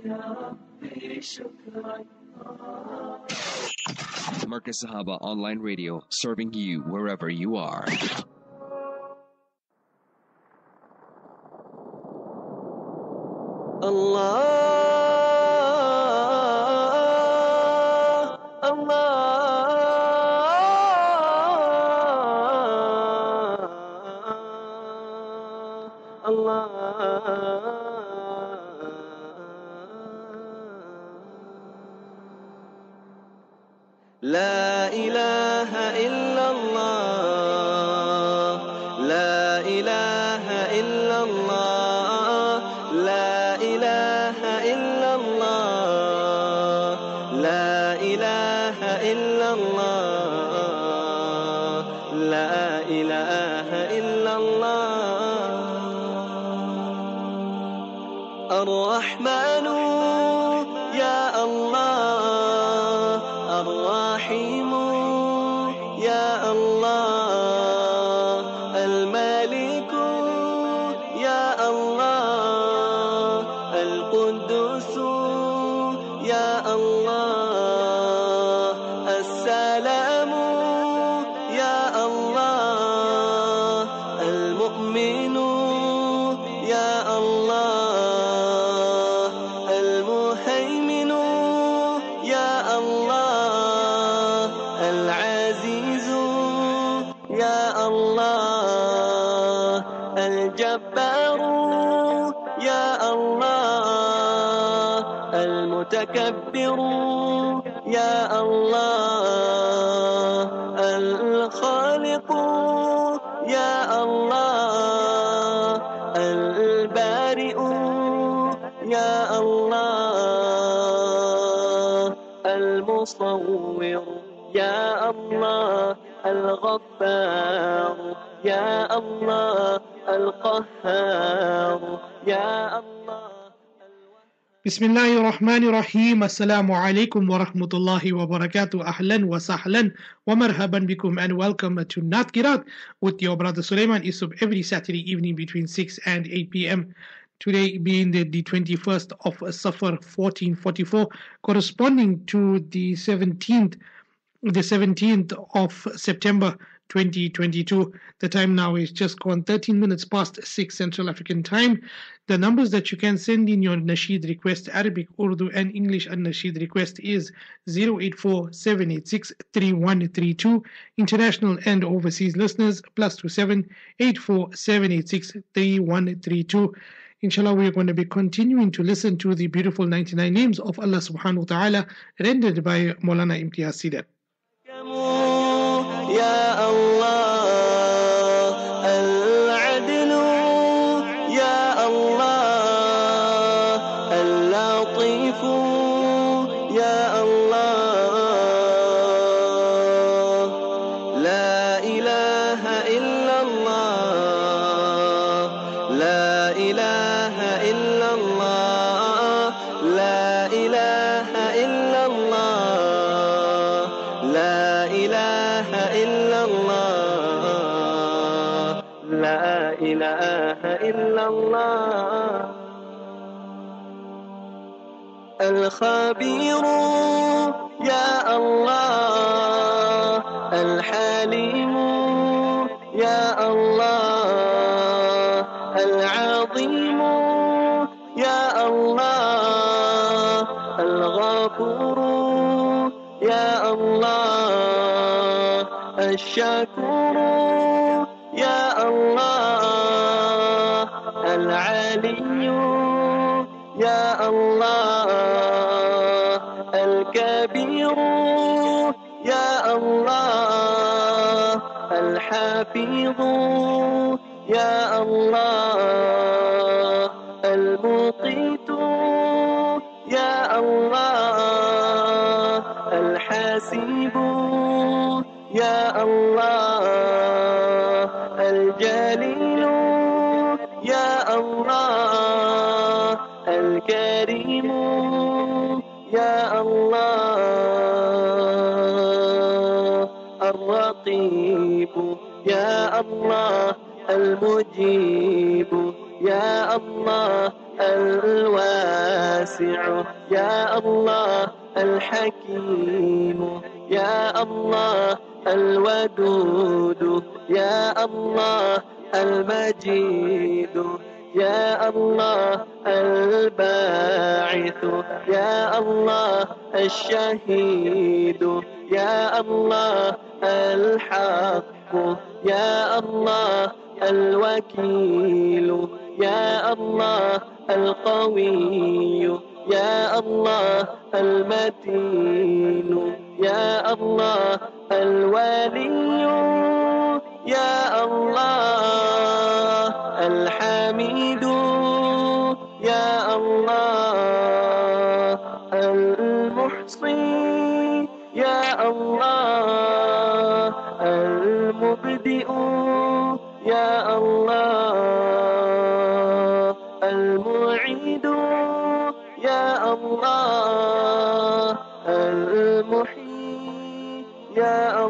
Marcus Sahaba Online Radio, serving you wherever you are. لا إله إلا الله لا إله إلا الله لا إله إلا الله لا إله إلا الله لا إله إلا الله الرحمن يا الله الرحيم يا الله الملك يا الله القدوس يا الله السلام يا الله المؤمن يا الله المهيمن يا الله العزيز يا الله الجبار يا الله المتكبر يا الله الخالق يا الله البارئ يا الله المصور يا الله الغفار يا الله القهار يا الله. Bismillahir Rahmanir Rahim. Assalamu alaikum wa rahmatullahi wa barakatuh. Ahlan wa sahlan wa marhaban bikum, and welcome to Nat Kirat with your brother Sulaiman Isub every Saturday evening between 6 and 8 p.m. Today being the 21st of Safar 1444, corresponding to the 17th of September 2022. The time now is just gone 13 minutes past 6 Central African Time. The numbers that you can send in your Nasheed request, Arabic, Urdu and English and Nasheed request is 084-786-3132. International and overseas listeners, +27 84-786-3132. Inshallah, we are going to be continuing to listen to the beautiful 99 names of Allah subhanahu wa ta'ala, rendered by Maulana Imtiaz Sidat. يا الله العدل يا الله اللطيف يا الله لا إله إلا الله لا إله إلا الله لا إله إلا الله لا إله إلا الله لا إله إلا الله الخبير يا الله الحليم يا الله العظيم يا الله الغفور يا الله الشكور يا الله العلي يا الله الكبير يا الله الحفيظ يا الله المقيت يا الله الحسيب يا الله الجليل يا الله الكريم يا الله الرقيب يا الله المجيب يا الله الواسع يا الله الحكيم يا الله الودود يا الله المجيد يا الله الباعث يا الله الشهيد يا الله الحق يا الله الوكيل يا الله القوي يا الله المتين يا الله الولي يا الله الحميد يا الله المحصي يا الله المبدئ يا الله المعيد يا الله المحيي يا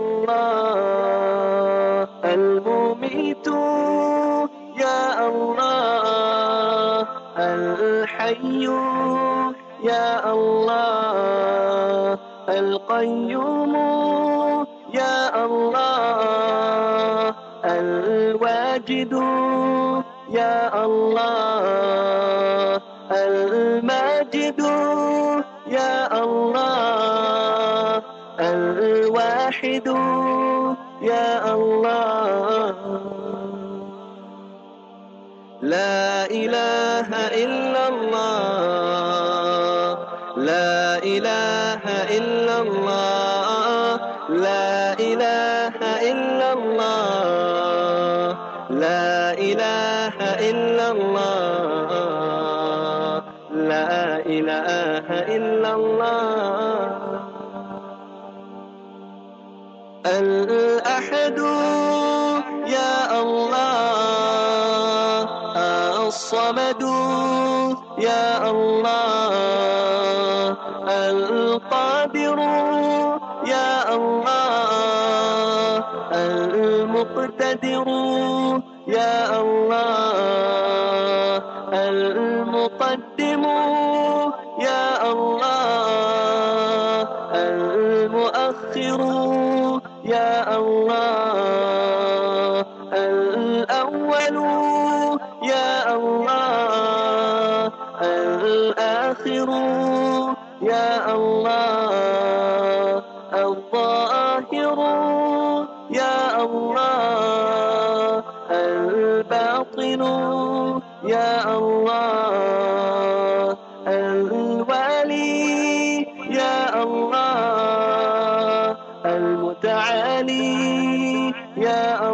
الله المميت يا الله الحي يا الله القيوم يا الله الواجد يا الله الماجد يا الله الواحد يا الله لا إله إلا الله لا إله إلا الله لا إله إلا الله لا إله إلا الله لا إله إلا الله الأحد يا الله الصمد يا الله القادر يا الله المقتدر يا الله المقدم يا الله المؤخر يا الله الأول يا الله الآخر يا الله الظاهر يا الله الباطن يا الله الوالي يا الله المتعالي يا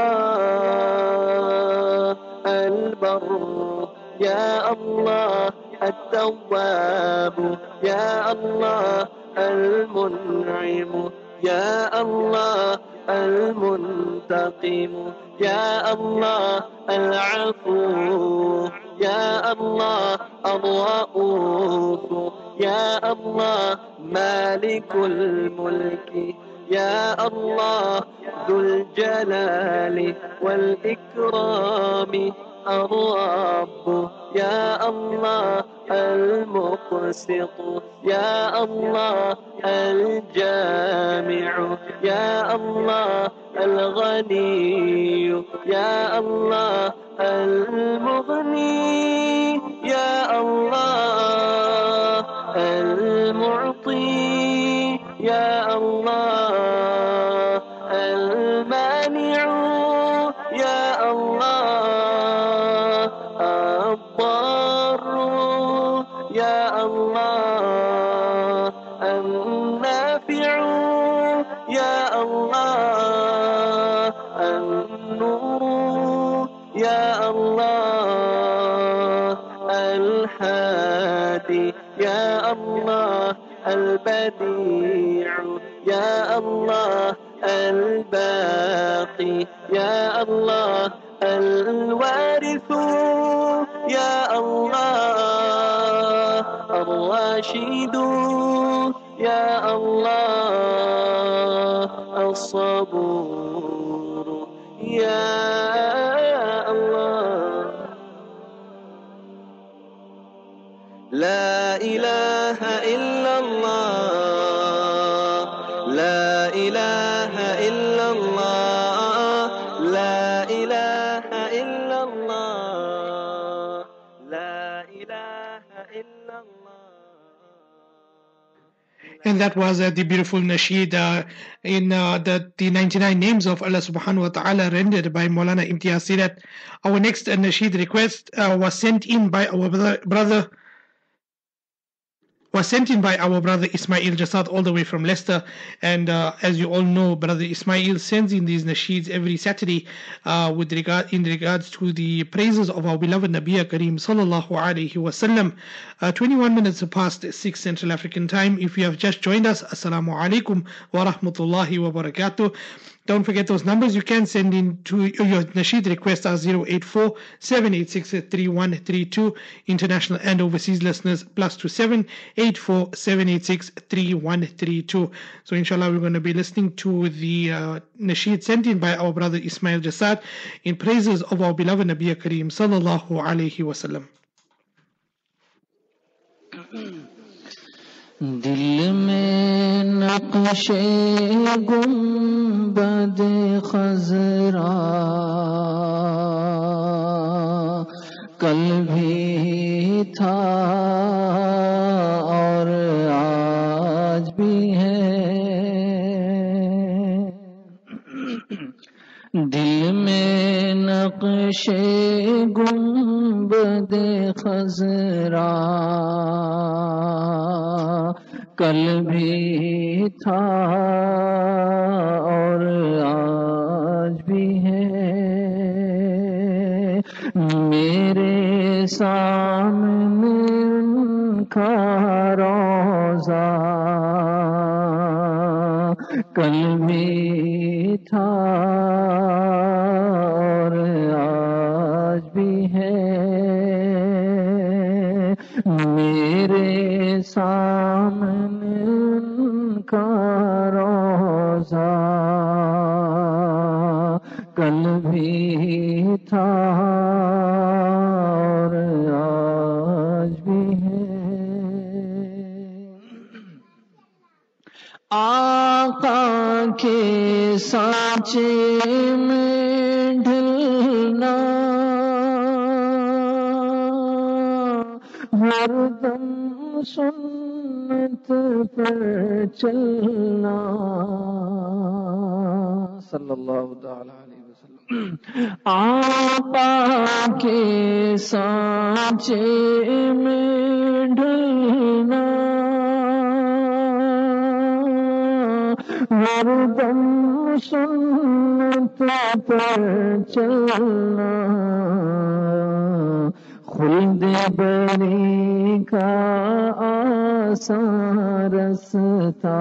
الله البر يا الله التواب يا الله المنعم يا الله المنتقم يا الله العفو يا الله الرؤوف يا الله مالك الملك يا الله ذو الجلال والإكرام الرب يا الله المقسط يا الله الجامع يا الله الغني يا الله المغني يا الله المعطي يا الله المانع يا الله الضار يا الله النافع يا الله النور يا الله الهادي يا الله البديع يا الله الباقي يا الله الوارث يا الله الراشد يا الله الصبور يا الله إله إلا الله لا إله إلا الله لا إله إلا الله لا إله إلا الله. And that was the beautiful nasheed in the 99 names of Allah subhanahu wa ta'ala rendered by Maulana Imtiaz Sirat. Our next nasheed request was sent in by our brother Ismail Jasad all the way from Leicester. And as you all know, brother Ismail sends in these nasheeds every Saturday in regards to the praises of our beloved Nabi Kareem sallallahu alaihi wasallam. 21 minutes past 6 Central African time. If you have just joined us, Assalamu alaikum wa rahmatullahi wa barakatuh. Don't forget those numbers. You can send in to your nasheed request are 084-786-3132. International and overseas listeners +27 84-786-3132. So inshallah we're going to be listening to the nasheed sent in by our brother Ismail Jasad in praises of our beloved Nabi Kareem sallallahu alayhi wasallam. دل میں نقش گنبد خضرا کل بھی تھا اور آج بھی ہے دل میں نقش گنبد خضرا کل بھی تھا اور آج بھی ہے میرے سامنے ان کا روضہ کل بھی تھا اور آج بھی ہے میرے سامنے ان کا روضہ کل بھی تھا اور آج بھی ہے آقا کے سانچے میں ڈھلنا ہر دم سنت پر چلنا صلی اللہ تعالی علیہ وسلم آقا کے سانچے میں ڈھلنا ہر دم سنت پر چلنا خلد بری کا آسان رستا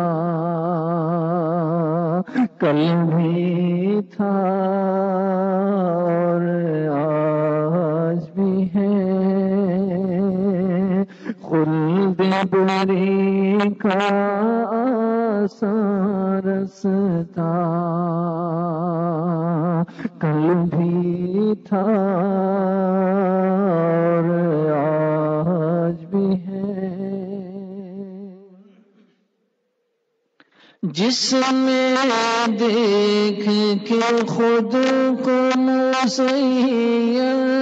کل بھی تھا اور آج بھی ہے خلد بری کا آسان رستا کل بھی تھا اور آج بھی ہے جس میں دیکھ کے خود کو مسیر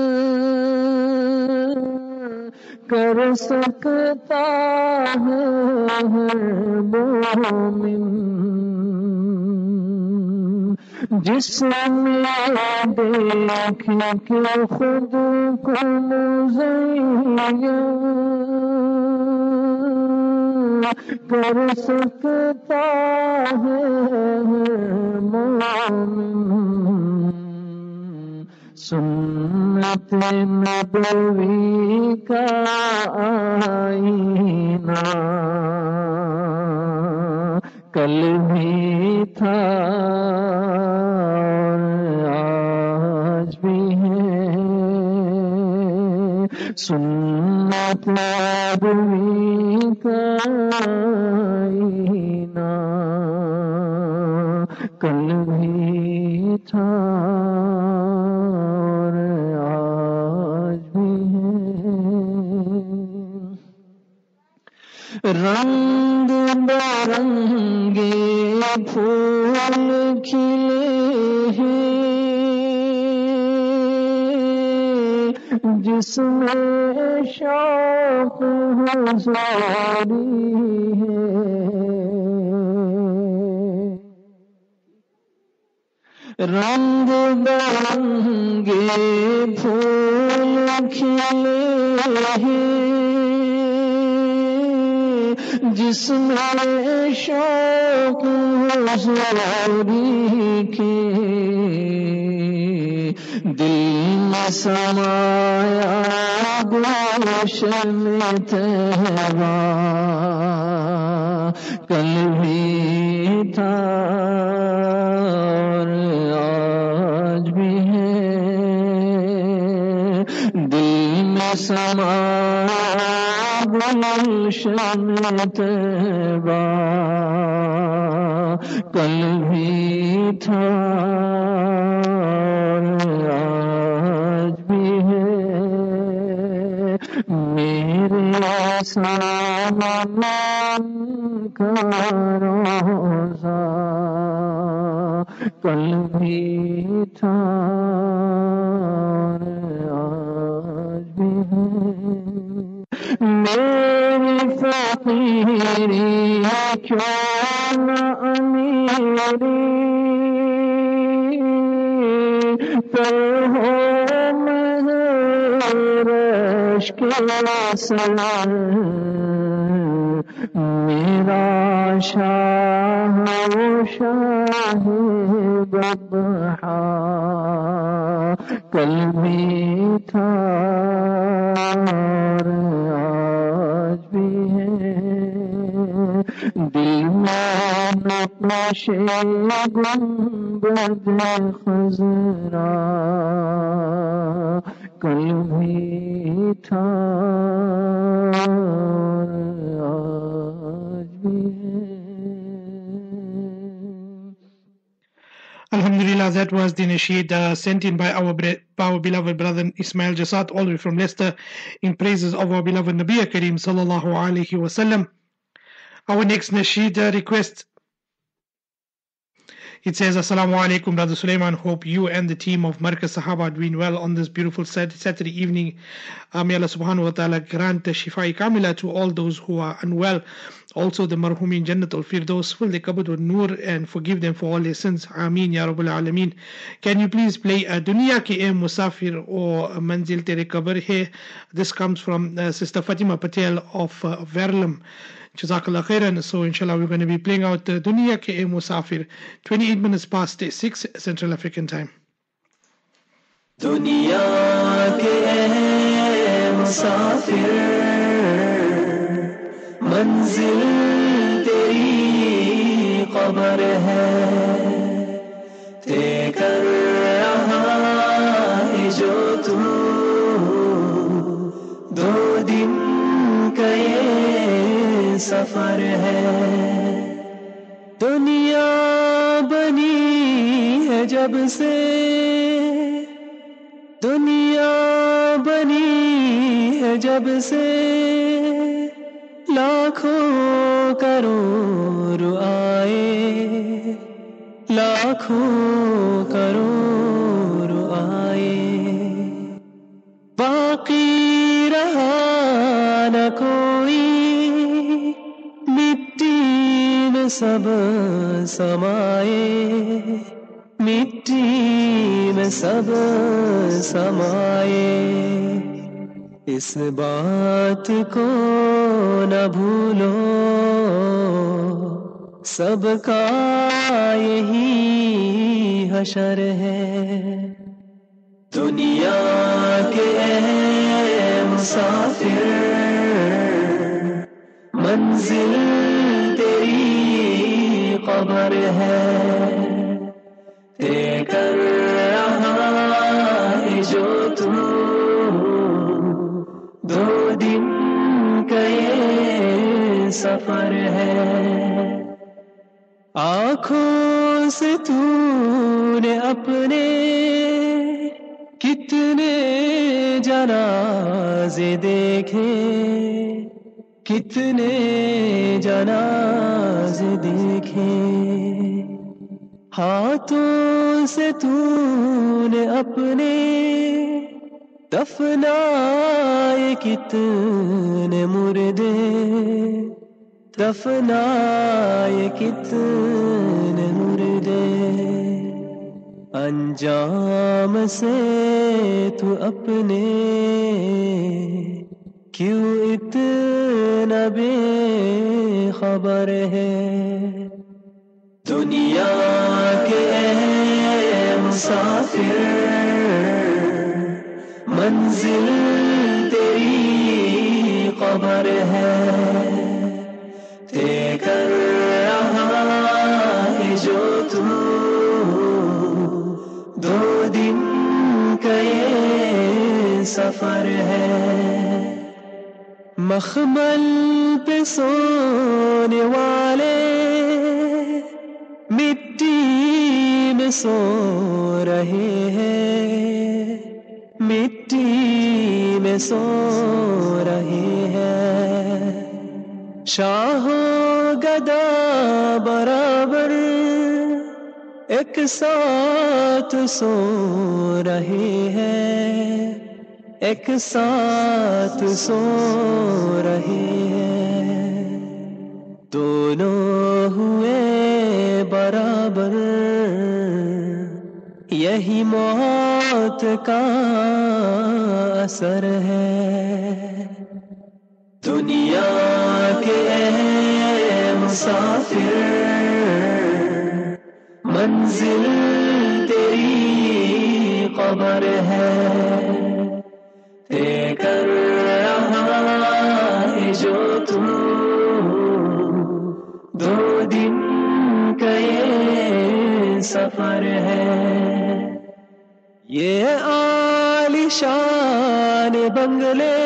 کر سکتا ہے ہر مومن جس میں دیکھ کے خود کو مزین کر سکتا ہے مومن سنت نبوی کا آئینہ کل بھی تھا اور آج بھی ہے سنت نبوی کا آئینہ کل بھی تھا اور آج بھی ہے رنگ برنگے پھول کھلے ہیں جس میں شوق حضوری ہے، رنگ برنگے پھول کھلے ہیں جس میں شوق حضوری کے، دل میں سمایا گلشن طیبہ کل بھی تھا اور آج بھی ہے، دل میں سمایا گلشن طیبہ کل بھی تھا اور آج بھی ہے، میرے سامان کا روزہ کل بھی تھا اور آج بھی ہے، میری فقیری کیوں نہ امیری پر ہو مہر عشق اصغر، میرا شاہ و شاہ ببہا کل بھی تھا اور آج بھی ہے، دل میں نقش گنبد خضرا کل بھی تھا اور آج بھی ہے۔ Alhamdulillah, that was the nasheed sent in by our beloved brother Ismail Jasad, all the way from Leicester, in praises of our beloved Nabi Kareem sallallahu alaihi wasallam. Our next nasheed request, it says, Assalamu alaikum, Brother Sulaiman. Hope you and the team of Markaz Sahaba are doing well on this beautiful Saturday evening. May Allah subhanahu wa ta'ala grant Shifa-i Kamila to all those who are unwell. Also the marhumin Jannatul Firdaus, fill the cupboard with nur and forgive them for all their sins. Ameen Ya Rabbal Alameen. Can you please play Duniya Ke Ae Musafir or Manzil Tere Kabar Hai? This comes from Sister Fatima Patel of Verulam. Jazakallah khairan. So inshallah we're going to be playing out Duniya Ke Ae Musafir, 28 minutes past 6 Central African time. دنیا کے اے مسافر منزل تیری قبر ہے، طے کر رہا ہے جو تو دو دن کا یہ سفر ہے، دنیا بنی ہے جب سے، دنیا بنی ہے جب سے، لاکھوں کروڑ آئے، لاکھوں کروڑ آئے، باقی رہا نہ کوئی، مٹی میں سب سمائے، مٹی میں سب سمائے، اس بات کو نہ بھولو، سب کا یہی حشر ہے، دنیا کے اے مسافر منزل تیری قبر ہے، طے کر رہا ہے جو تو دو دن کا یہ سفر ہے، آنکھوں سے تو نے اپنے کتنے جنازے دیکھے، کتنے جنازے دیکھے ہاتھوں سے تو نے اپنے دفنائے کتنے مردے دفنائے کتنے مردے انجام سے تو اپنے کیوں اتنا بے خبر ہے دنیا کے اے مسافر منزل تیری قبر ہے طے کر رہا ہے جو تو دو دن کا یہ سفر ہے مخمل پہ سونے والے مٹی میں سو رہے ہیں مٹی میں سو رہے ہیں شاہ و گدا برابر ایک ساتھ سو رہے ہیں ایک ساتھ سو رہے ہیں دونوں ہوئے برابر یہی موت کا اثر ہے دنیا کے اے مسافر منزل تیری قبر ہے طے کر رہا ہے جو تو دو دن کا یہ سفر ہے یہ عالیشان بنگلے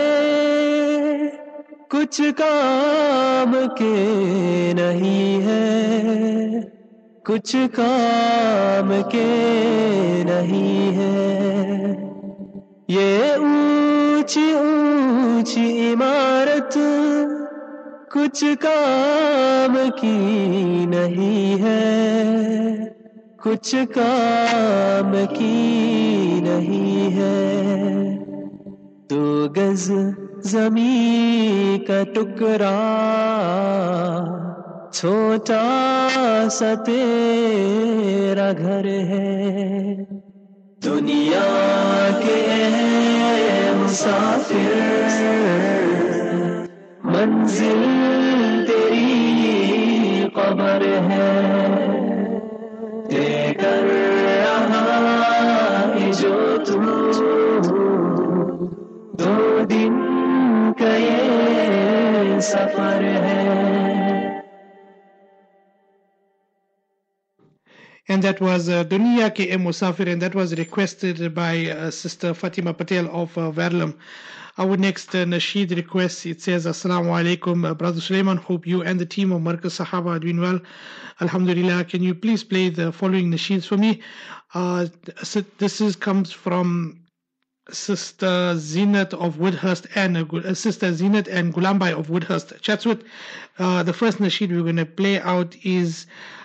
کچھ کام کے نہیں ہے کچھ کام کے نہیں ہے یہ اونچی اونچی عمارت کچھ کام کی نہیں ہے کچھ کام کی نہیں ہے 2 گز زمین کا ٹکڑا چھوٹا سا تیرا گھر ہے دنیا کے اے مسافر منزل تیری قبر ہے طے کر رہا ہے جو تو دو دن کا یہ سفر ہے And that was Duniya Ke Musafir, and that was requested by Sister Fatima Patel of Verlam. Our next nasheed request, it says, Assalamu alaikum, Brother Sulaiman, hope you and the team of Markaz Sahaba are doing well. Alhamdulillah, can you please play the following nasheeds for me? So this comes from Sister Zinat of Woodhurst and Sister Zinat and Gulambai of Woodhurst, Chatsworth. The first nasheed we're going to play out is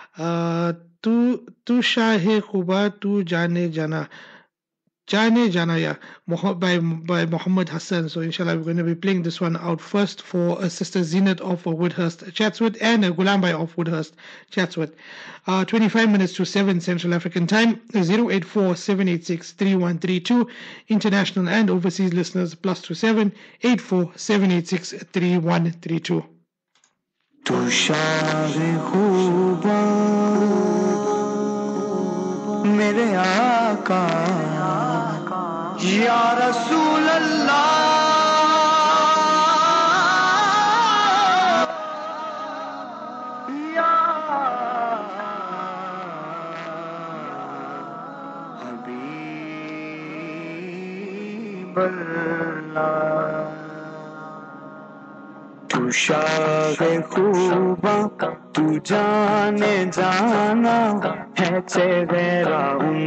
Tu Shahe Khuba Tu Jane Jana Ya by Muhammad Hassan. So inshallah we're going to be playing this one out first for Sister Zinat of Woodhurst, Chatsworth, and Gulambai of Woodhurst, Chatsworth. 25 minutes to 7 Central African Time, 084-786-3132. International and overseas listeners, +27 84-786-3132. تو شاہ خوبا میرے آقا یا رسول اللہ یا حبیب اللہ تو شاہ خوباں تو جانے جانا ہے چہرہ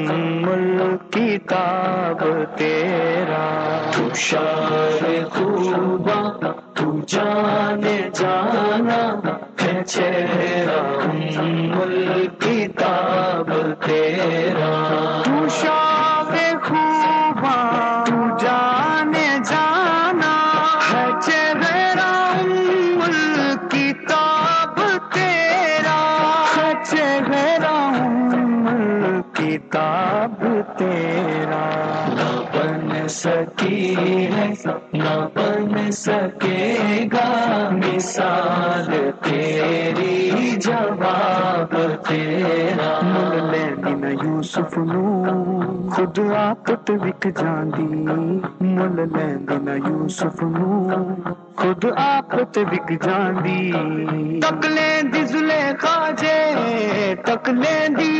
الکتاب تیرا تو شاہ خوباں تو جانے جانا ہے چہرہ الکتاب تیرا تو شاہ خوباں تو جانے جانا ہے چہرہ الکتاب تیرا ہے چہرہ الکتاب تیرا نہ بن سکی ہے نہ بن سکے گا مثال تیری جواب تیرا مل لینی نہ یوسف نو خود آپت وک جاندی مل لینی نہ یوسف نو خود آپت وک جاندی تک لیندی زلیخا جے تک لیندی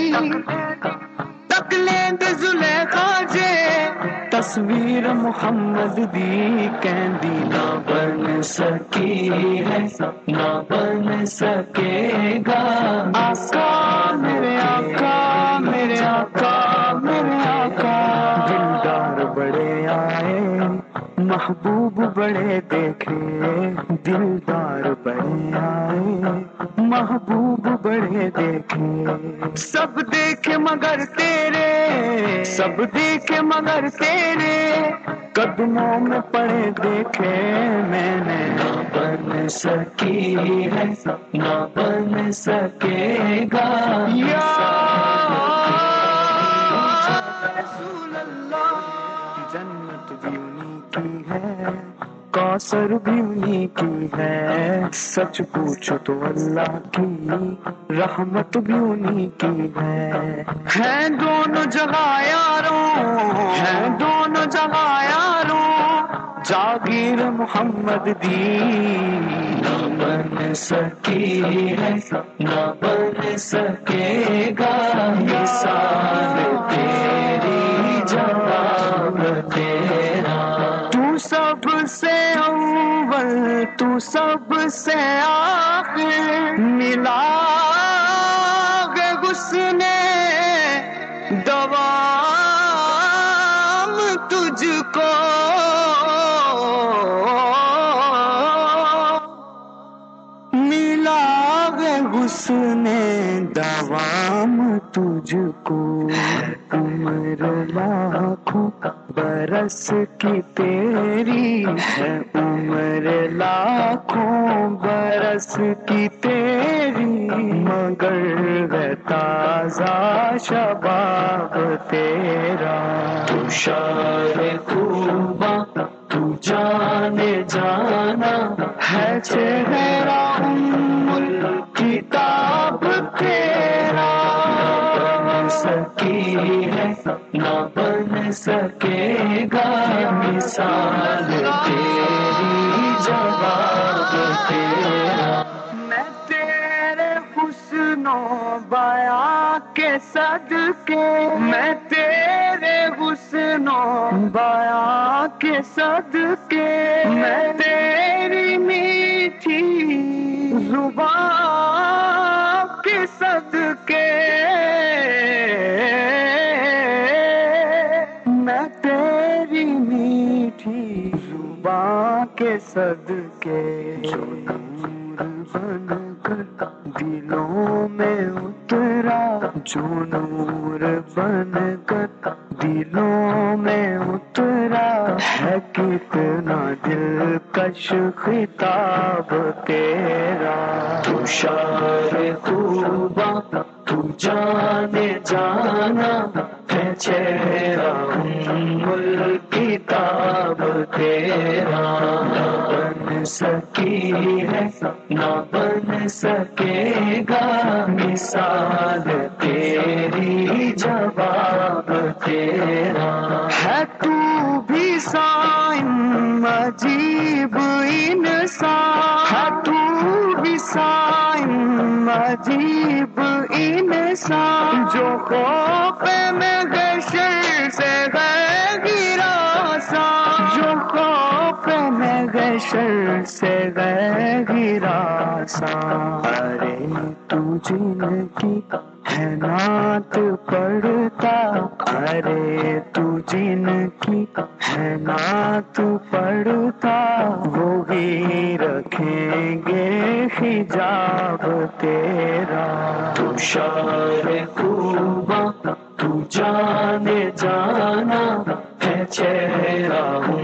زلیخا جے تصویر محمد دی کہندی نہ بن سکی ہے نہ بن سکے گا آقا میرے آقا میرے آقا میرے آقا دلدار بڑے آئے محبوب بڑے دیکھے دلدار بڑے آئے محبوب بڑے دیکھے سب دیکھے مگر تیرے سب دیکھے مگر تیرے قدموں میں پڑے دیکھے میں نے نہ بن سکی ہے نہ بن سکے گا یا رسول اللہ جنت بھی انہی کی ہے کوثر بھی انہی کی ہے سچ پوچھو تو اللہ کی رحمت بھی انہی کی ہے دونوں جگہ یاروں ہیں دونوں جگہ یاروں جاگیر محمد دی نہ بن سکی ہے نہ بن سکے گا مثال تیری جواب تیرا تو سب سے اول تو سب سے آخر ملا حسن دوام تجھ کو ملا حسن دوام تجھ کو عمر لاکھوں برس کی تیری ہے عمر لاکھوں برس کی تیری مگر ہے تازہ شباب تیرا تو شاہ خوباں تو جانے جانا ہے چہرہ الکتاب تیرا بن سکی ہے نہ بن سکے گا مثال تیری جواب تیرا میں تیرے حسن و بیاں کے صدقے میں تیرے حسن و بیاں کے صدقے میں تیری میٹھی زبان کے صدقے میں تیری میٹھی زبان کے صدقے جو نور بن کر دلوں میں اترا جو نور بن کر دلوں میں اترا ہے کتنا دلکش خطاب تیرا تو شاہ خوباں تو جانے جانا ہے چہرہ الکتاب تیرا نہ بن سکی ہے نہ بن سکے گا مثال تیری جواب تیرا ہے تو بھی سائن عجیب انسان ہے تو بھی سائن عجیب انسان جو خوف میں گشر سے گرا سا جو خوف میں گشر سے غیر ہراساں ارے تو جن کی ہے نعت پڑھتا ارے تو جن کی ہے نعت پڑھتا وہی رکھیں گے حجاب تیرا تو شاعر خوباں تو جانے جانا ہے چہرہ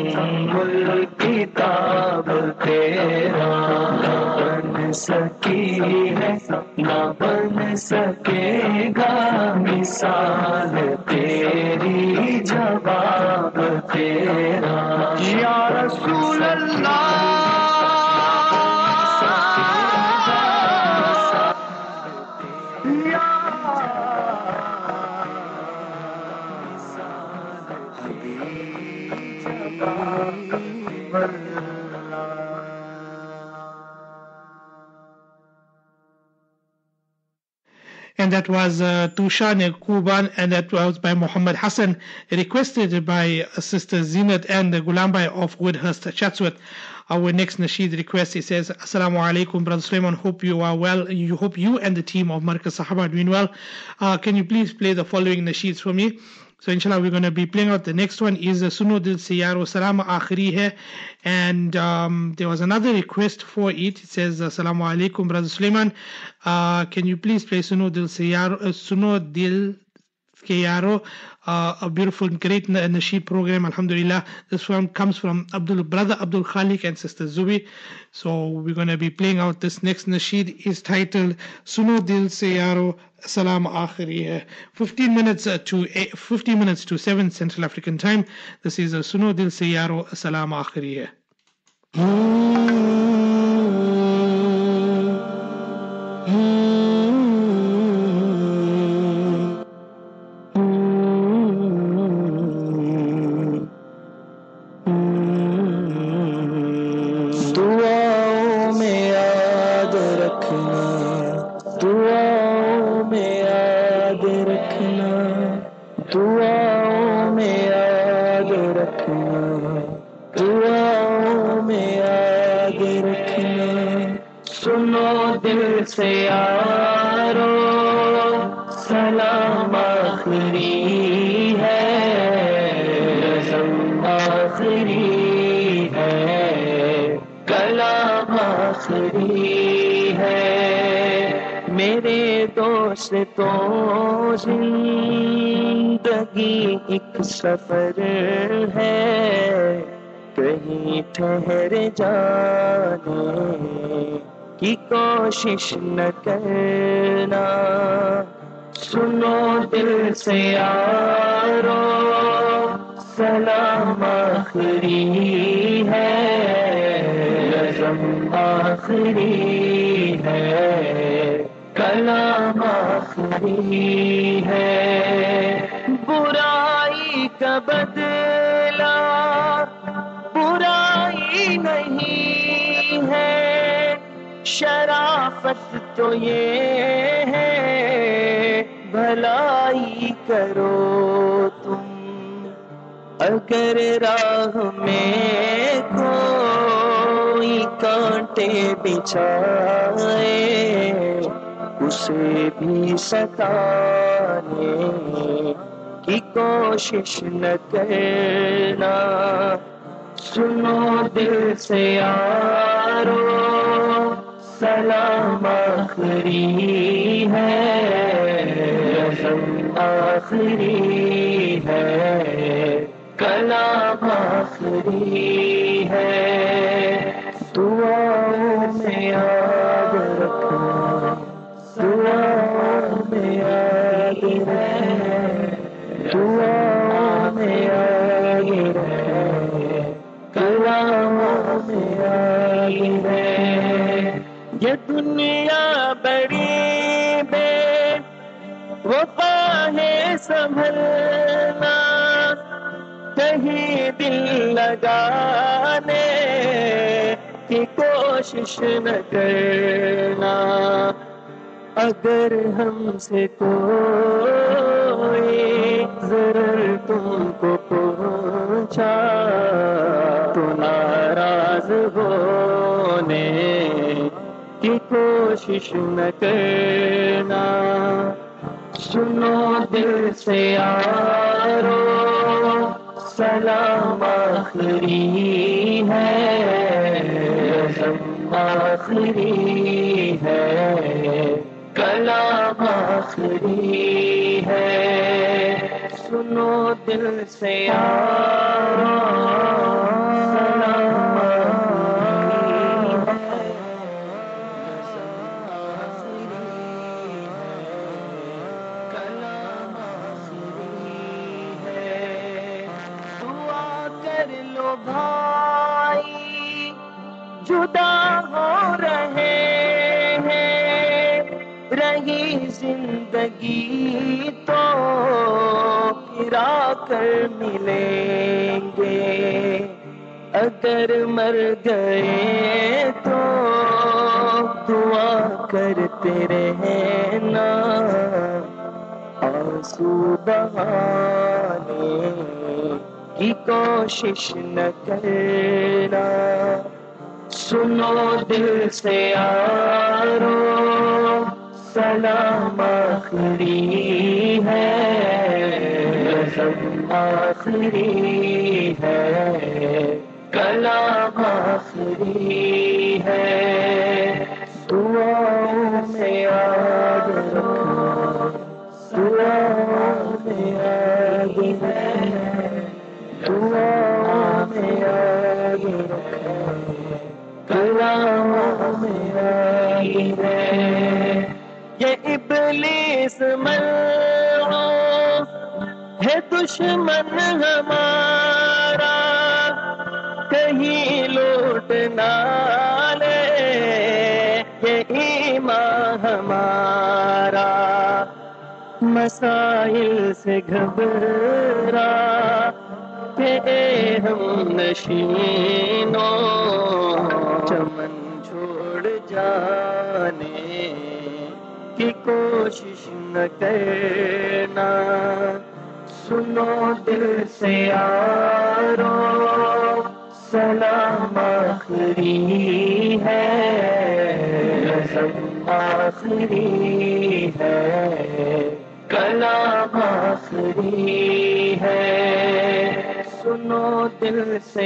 الکتاب تیرا نہ بن سکی ہے نہ بن سکے گا مثال تیری جواب تیرا یا رسول اللہ And that was Tushan Kuban, and that was by Muhammad Hassan, requested by Sister Zinat and Gulambai of Woodhurst, Chatsworth. Our next nasheed request, he says, Assalamu alaikum, Brother Sulaiman, hope you are well. Hope you and the team of Markaz Sahaba are doing well. Can you please play the following nasheeds for me? So inshallah we're going to be playing out. The next one is Suno Dil Se Yaro Salam Aakhiri Hai, and there was another request for it. It says Assalamu alaikum Brother Sulaiman, can you please play Suno Dil Se Yaro Suno Dil Ke Yaro, a beautiful great nasheed program, alhamdulillah. This one comes from brother Abdul Khalik and sister Zubi. So we're going to be playing out this next nasheed. Is titled Suno Dil Se Yaro Salam Aakhiri Hai. 15 minutes to 7 Central African time. This is Suno Dil Se Yaro Salam Aakhiri Hai. سے یارو سلام آخری ہے رسم آخری ہے کلام آخری ہے میرے دوستوں زندگی ایک سفر ہے کہیں ٹھہر جانے کی کوشش نہ کرنا سنو دل سے یارو سلام آخری ہے رسم آخری ہے کلام آخری ہے برائی کا بدلہ برائی نہیں ہے شرافت تو یہ ہے بھلائی کرو تم اگر راہ میں کوئی کانٹے بچھائے اسے بھی ستانے کی کوشش نہ کرنا سنو دل سے یارو سلام آخری ہے رسم آخری ہے کلام آخری ہے دعاؤں میں یاد رکھنا دعاؤں میں یاد رکھنا دعاؤں میں یاد رکھنا کلاموں میں یاد رکھنا یہ دنیا بڑی بے وفا ہے سنبھلنا کہیں دل لگانے کی کوشش نہ کرنا اگر ہم سے کوئی ضرر تم کو پہنچا تو ناراض ہونے جانے کی کوشش نہ کرنا. سنو دل سے یارو سلام آخری ہے، آخری ہے، کلام آخری ہے. سنو دل سے یارو سلام بھائی جدا ہو رہے ہیں، رہی زندگی تو گرا کر ملیں گے. اگر مر گئے تو دعا کرتے رہنا، آنسو بہانے کی کوشش نہ کرنا. سنو دل سے یارو سلام آخری ہے، آخری ہے، کلام آخری ہے. دعاؤں میں یاد رکھنا، دعاؤں میں یاد ہے، دعاؤں میں یاد رکھنا، کلام میں یاد ہے. یہ ابلیس ملعون ہے دشمن ہمارا، کہیں لوٹ نہ لے یہ ایمان ہمارا. مسائل سے گھبرا کہ ہم نشینوں چمن چھوڑ جانے کی کوشش نہ کرنا. سنو دل سے یارو سلام آخری ہے، آخری ہے، کلام آخری ہے. سنو دل سے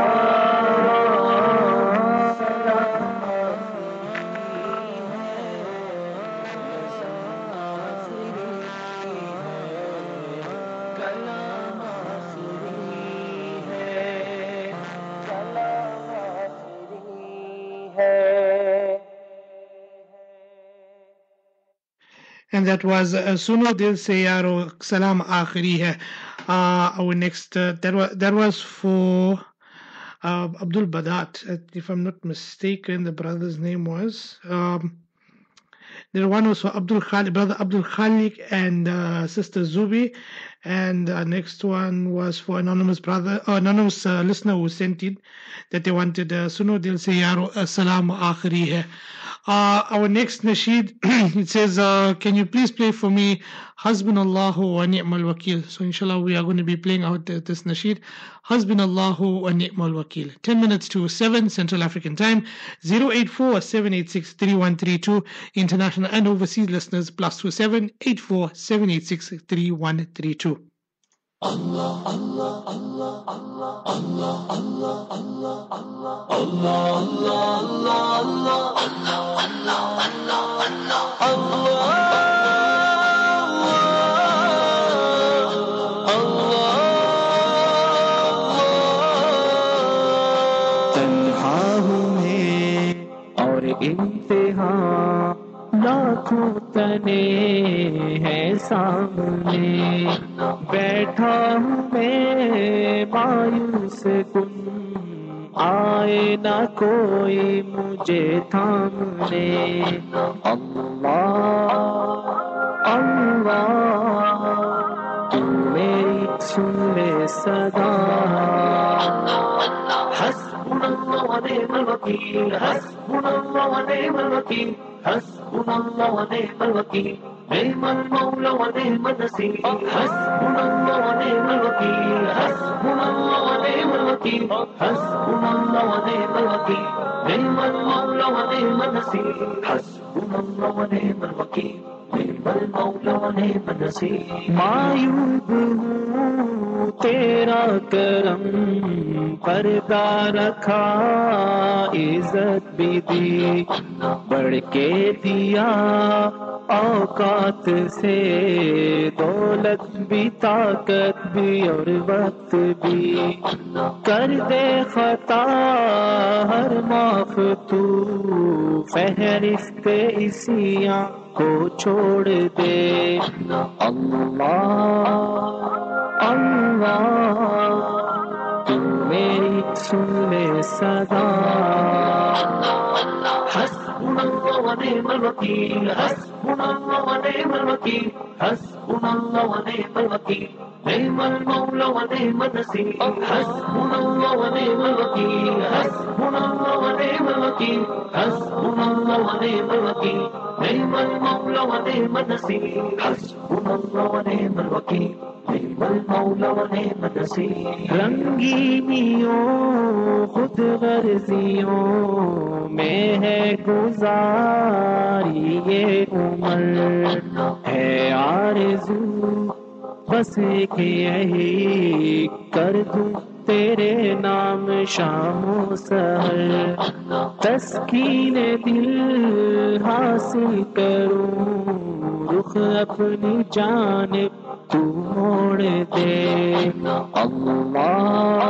And that was Suno Dil Se Yaro Salam Aakhiri Hai. Our next, that was for Abdul Badat, if I'm not mistaken, the brother's name was. The one was for Abdul Khalik, brother Abdul Khalik and sister Zubi, and the next one was for anonymous listener who sent it that they wanted Suno Dil Se Yaro Salam Aakhiri Hai. Our next nasheed, it says, can you please play for me Hasbunallahu wa ni'mal wakil? So inshallah we are going to be playing out this nasheed, Hasbunallahu wa ni'mal wakil. 10 minutes to 7 Central African Time, 084-786-3132. International and overseas listeners, +27 84-786-3132. Allah, Allah, Allah, Allah, Allah, Allah, Allah, Allah, Allah, تنہا ہوں میں اور امتحان لاکھوں تنے ہیں سامنے، بیٹھا ہوں میں مایوس کن، آئے نہ کوئی مجھے تھامنے. اللہ اللہ تو میری سن لے صدا، حسبنا اللہ و نعم الوکیل، حسبنا اللہ و نعم الوکیل، حسبنا اللہ و نعم الوکیل، نعم المولى ونعم النصير، حسبنا الله ونعم الوكيل، حسبنا الله ونعم الوكيل، حسبنا الله ونعم الوكيل. نعم المولى ونعم النصير حسبنا الله ونعم الوكيل نعم المولى ونعم النصير معیوب ہوں تیرا کرم پردہ رکھا عزت بھی دی بڑھ کے دیا اوقات سے دولت بھی طاقت بھی اور وقت بھی کر دے خطا ہر معاف تو فہرست اسیاں کو چھوڑ دے اللہ اللہ تو میری سن لے صدا حسبنا الله ونعم الوكيل حسبنا الله ونعم الوكيل حسبنا الله ونعم الوكيل نعم المولى ونعم النصير حسبنا الله ونعم الوكيل حسبنا الله ونعم الوكيل حسبنا الله ونعم الوكيل نعم المولى ونعم النصير حسبنا الله ونعم الوكيل نعم المولى ونعم النصير رنگینیوں خود غرضیوں میں ہے گزاری یہ عمر ہے آرزو بس ایک یہی کر دوں تیرے نام شام و سحر تسکین دل حاصل کروں رخ اپنی جانب تو موڑ دے اللہ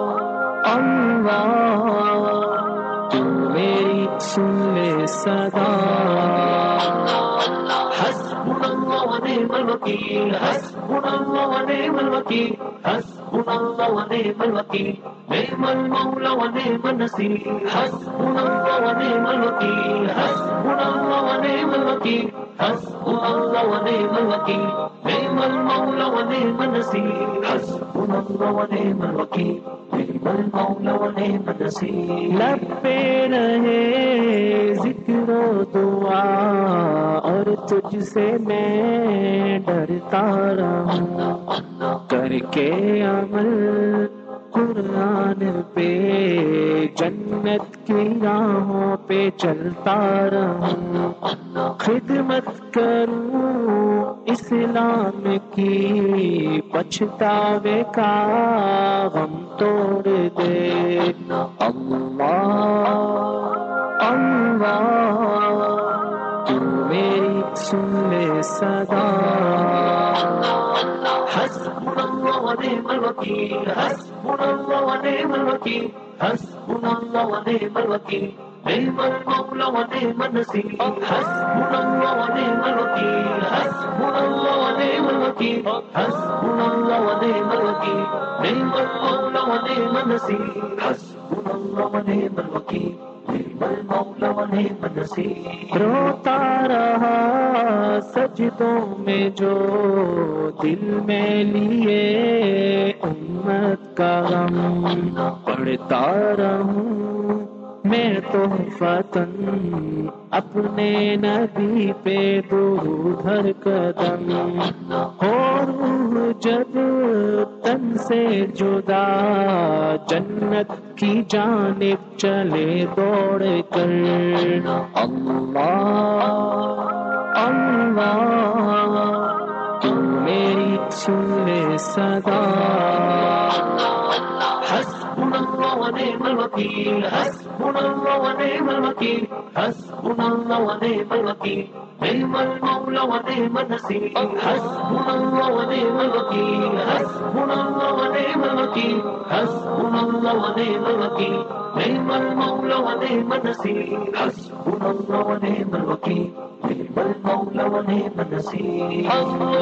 اللہ تو میری سن لے صدا حسبنا الله ونعم الوكيل حسبنا الله ونعم الوكيل حسبنا الله ونعم الوكيل نعم المولى ونعم النصير حسبنا الله ونعم الوكيل حسبنا الله ونعم الوكيل حسبنا الله ونعم الوكيل نعم المولى ونعم النصير حسبنا الله ونعم الوكيل نعم المولى ونعم النصير لب پہ رہے ذکر و دعا اور تجھ سے میں ڈرتا رہوں کر کے عمل قرآن پہ جنت کی راہوں پہ چلتا رہوں خدمت کروں اسلام کی پچھتاوے کا غم توڑ دے اللہ اللہ تو میری سن لے صدا حسبنا الله ونعم الوكيل حسبنا الله ونعم الوكيل حسبنا الله ونعم الوكيل نعم المولى ونعم النصير حسبنا الله ونعم الوكيل حسبنا الله ونعم الوكيل حسبنا الله ونعم الوكيل نعم المولى ونعم النصير حسبنا الله ونعم الوكيل نعم المولى ونعم النصير روتا رہا سجدوں میں جو دل میں لیے امت کا غم پڑھتا رہوں میں تحفتاً اپنے نبی پہ درود ہر قدم ہو روح جب تن سے جدا جنت کی جانب چلے دوڑ کر اللہ اللہ تو میری سن لے صدا حسبنا الله ونعم الوكيل حسبنا الله ونعم الوكيل حسبنا الله ونعم الوكيل نعم المولى ونعم النصير حسبنا الله ونعم الوكيل حسبنا الله ونعم الوكيل حسبنا الله ونعم الوكيل نعم المولى ونعم النصير حسبنا الله ونعم الوكيل نعم المولى ونعم النصير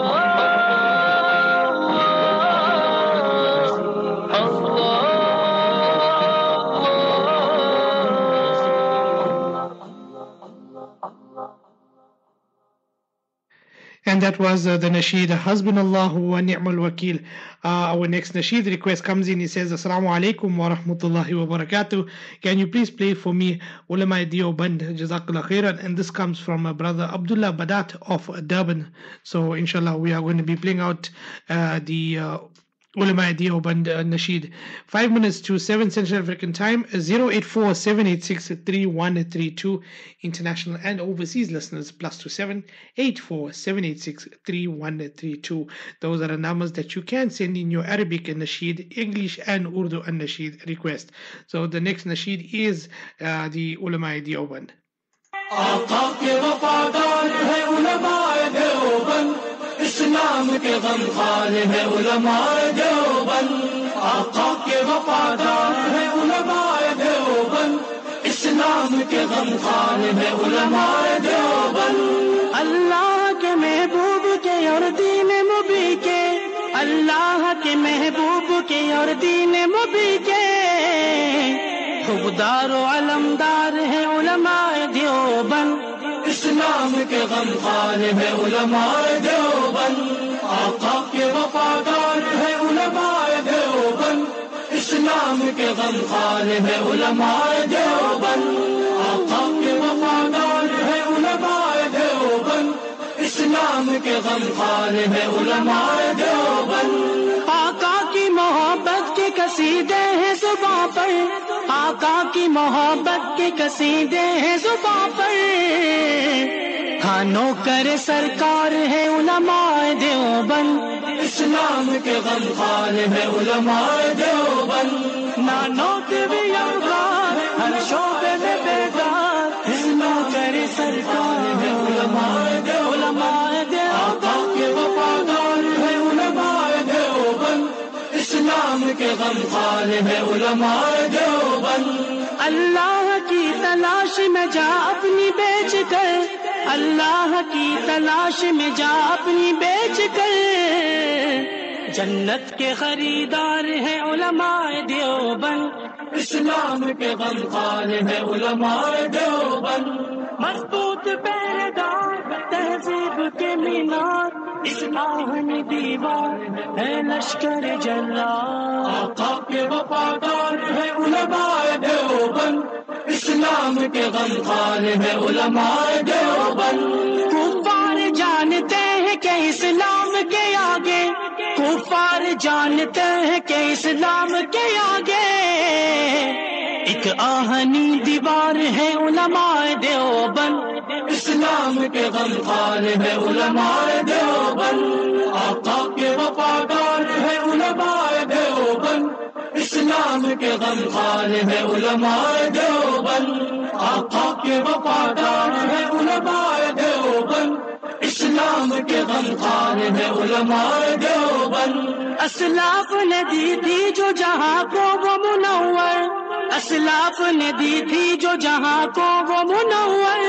And that was the nasheed Hasbunallahu wa ni'mal wakeel. Our next nasheed request comes in. He says, Assalamu alaikum wa rahmatullahi wa barakatuh. Can you please play for me Ulama Deoband Jazakallah khairan? And this comes from brother Abdullah Badat of Durban. So inshallah we are going to be playing out the Ulama Deoband Nasheed. 5 minutes to 7 Central African Time. 084-786-3132. International and overseas listeners +27 84-786-3132. Those are the numbers that you can send in your Arabic Nasheed, English and Urdu Nasheed request. So the next Nasheed is the Ulama Deoband. اسلام کے غمخوار ہے علماء دیوبند آقا کے وفادار ہے علماء دیوبند اسلام کے غمخوار ہے علماء دیوبند اللہ کے محبوب کے اور دین مبی کے اللہ کے محبوب کے اور دین مبی کے خوددار و علمدار ہے علماء دیوبند اسلام کے غمخوار ہے علماء دیوبند آقا کے وفادار ہے علماء دیوبند اسلام کے غمخوار ہے علماء دیوبند آقا کے وفادار ہے علماء دیوبند اسلام کے غمخوار ہے علماء دیوبند آقا کی محبت کے قصیدے ہیں زباں پر آقا کی محبت کے قصیدے ہیں زباں پر ہاں نوکر سرکار ہے علماء دیوبند اسلام کے غمخوار ہے علماء دیوبند نانوت بھی یار ہر شعبے میں بیدار نوکر سرکار ہے علماء دیوبند کے وفادار ہے علماء دیوبند اسلام کے غمخوار ہے علماء دیوبند اللہ کی تلاش میں جا اپنی بیچ کر اللہ کی تلاش میں جا اپنی بیچ کر جنت کے خریدار ہیں علماء دیوبند اسلام کے غمخوار ہے علماء دیوبند مضبوط پہرےدار تہذیب کے مینار اسلام دیوار ہے لشکر جلال آقا کے وفادار ہے علماء دیوبند اسلام کے غمخوار ہے علماء دیوبند کفار جانتے ہیں کہ اسلام کے آگے کفار جانتے ہیں کہ اسلام کے آگے ایک آہنی دیوار ہے علماء دیوبند اسلام کے غمخوار ہے علماء دیوبند آقا کے وفادار ہے علماء دیوبند اسلام کے غمخوار ہے علماء دیوبند آقا کے وفادار ہے علماء دیوبند اسلام کے غمخوار ہے علماء دیوبند اسلاف نے دی تھی جو جہاں کو وہ منور اسلاف نے دی تھی جو جہاں کو وہ منور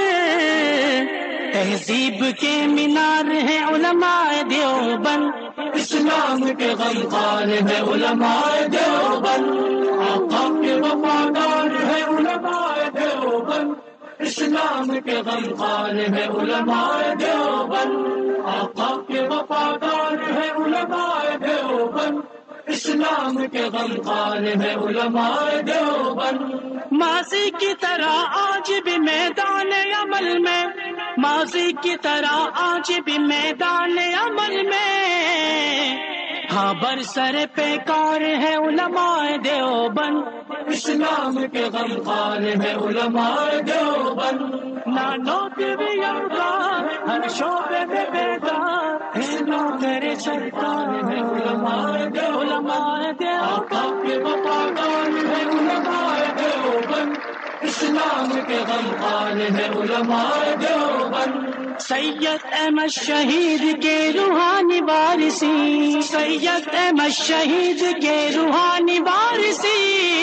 تہذیب کے مینار ہے علماء دیوبند اسلام کے غمخوار ہے علماء دیوبند آقا کے وفادار ہے علماء دیوبند اسلام کے غمخوار ہے علماء دیوبند آقا کے وفادار ہے علماء دیوبند اسلام کے غمخوار ہے علماء دیوبند ماضی کی طرح آج بھی میدان عمل میں ماضی کی طرح آج بھی میدان عمل میں ہاں برسر پیکار ہے علماء دیوبند اسلام کے غمخوار ہے علماء دیوبند نانوت بھی یار ہر شعبے میں بیدار نوکر سرکار ہے علماء دیوبند آقا کے وفادار ہے علماء دیوبند اسلام کے غمخوار ہے علماء دیوبند سید احمد شہید کے روحانی وارثی سید احمد شہید کے روحانی وارثی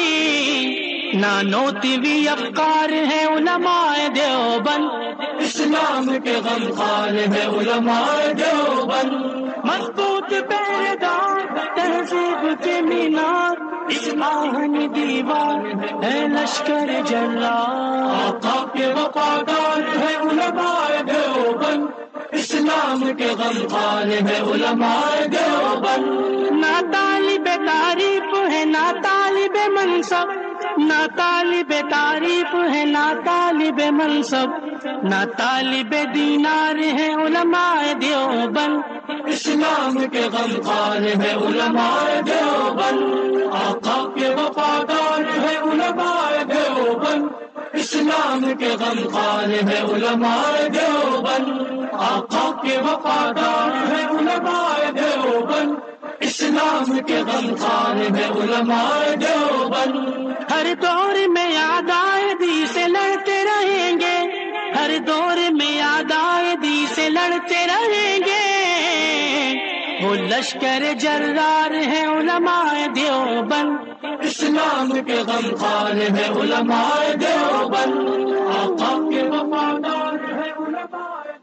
نانوتوی افکار ہے علماء دیوبند اسلام کے غمخوار ہے علماء دیوبند مضبوط پہرےدار تہذیب کے مینار آہنی دیوار ہے لشکر جلال آقا کے وفادار ہے علماء دیوبند اسلام کے غمخوار ہے علماء دیوبند نہ طالب تعریف ہے نہ طالب منصب نہ طالب تعریف ہے نہ طالب منصب نہ طالب دینار ہے علماء دیوبند اسلام کے غمخوار ہے علماء دیوبند آقا کے وفادار ہے علماء دیوبند اسلام کے غمخوار ہے علماء دیوبند آقا کے وفادار ہے علماء دیوبند اسلام کے غمخوار ہے علماء دیوبند ہر دور میں عدائدی سے لڑتے رہیں گے ہر دور میں عدائدی سے لڑتے رہیں گے وہ لشکر جرار ہے علماء دیوبند اسلام کے غمخوار ہے علماء دیوبند آقا کے وفادار ہے علماء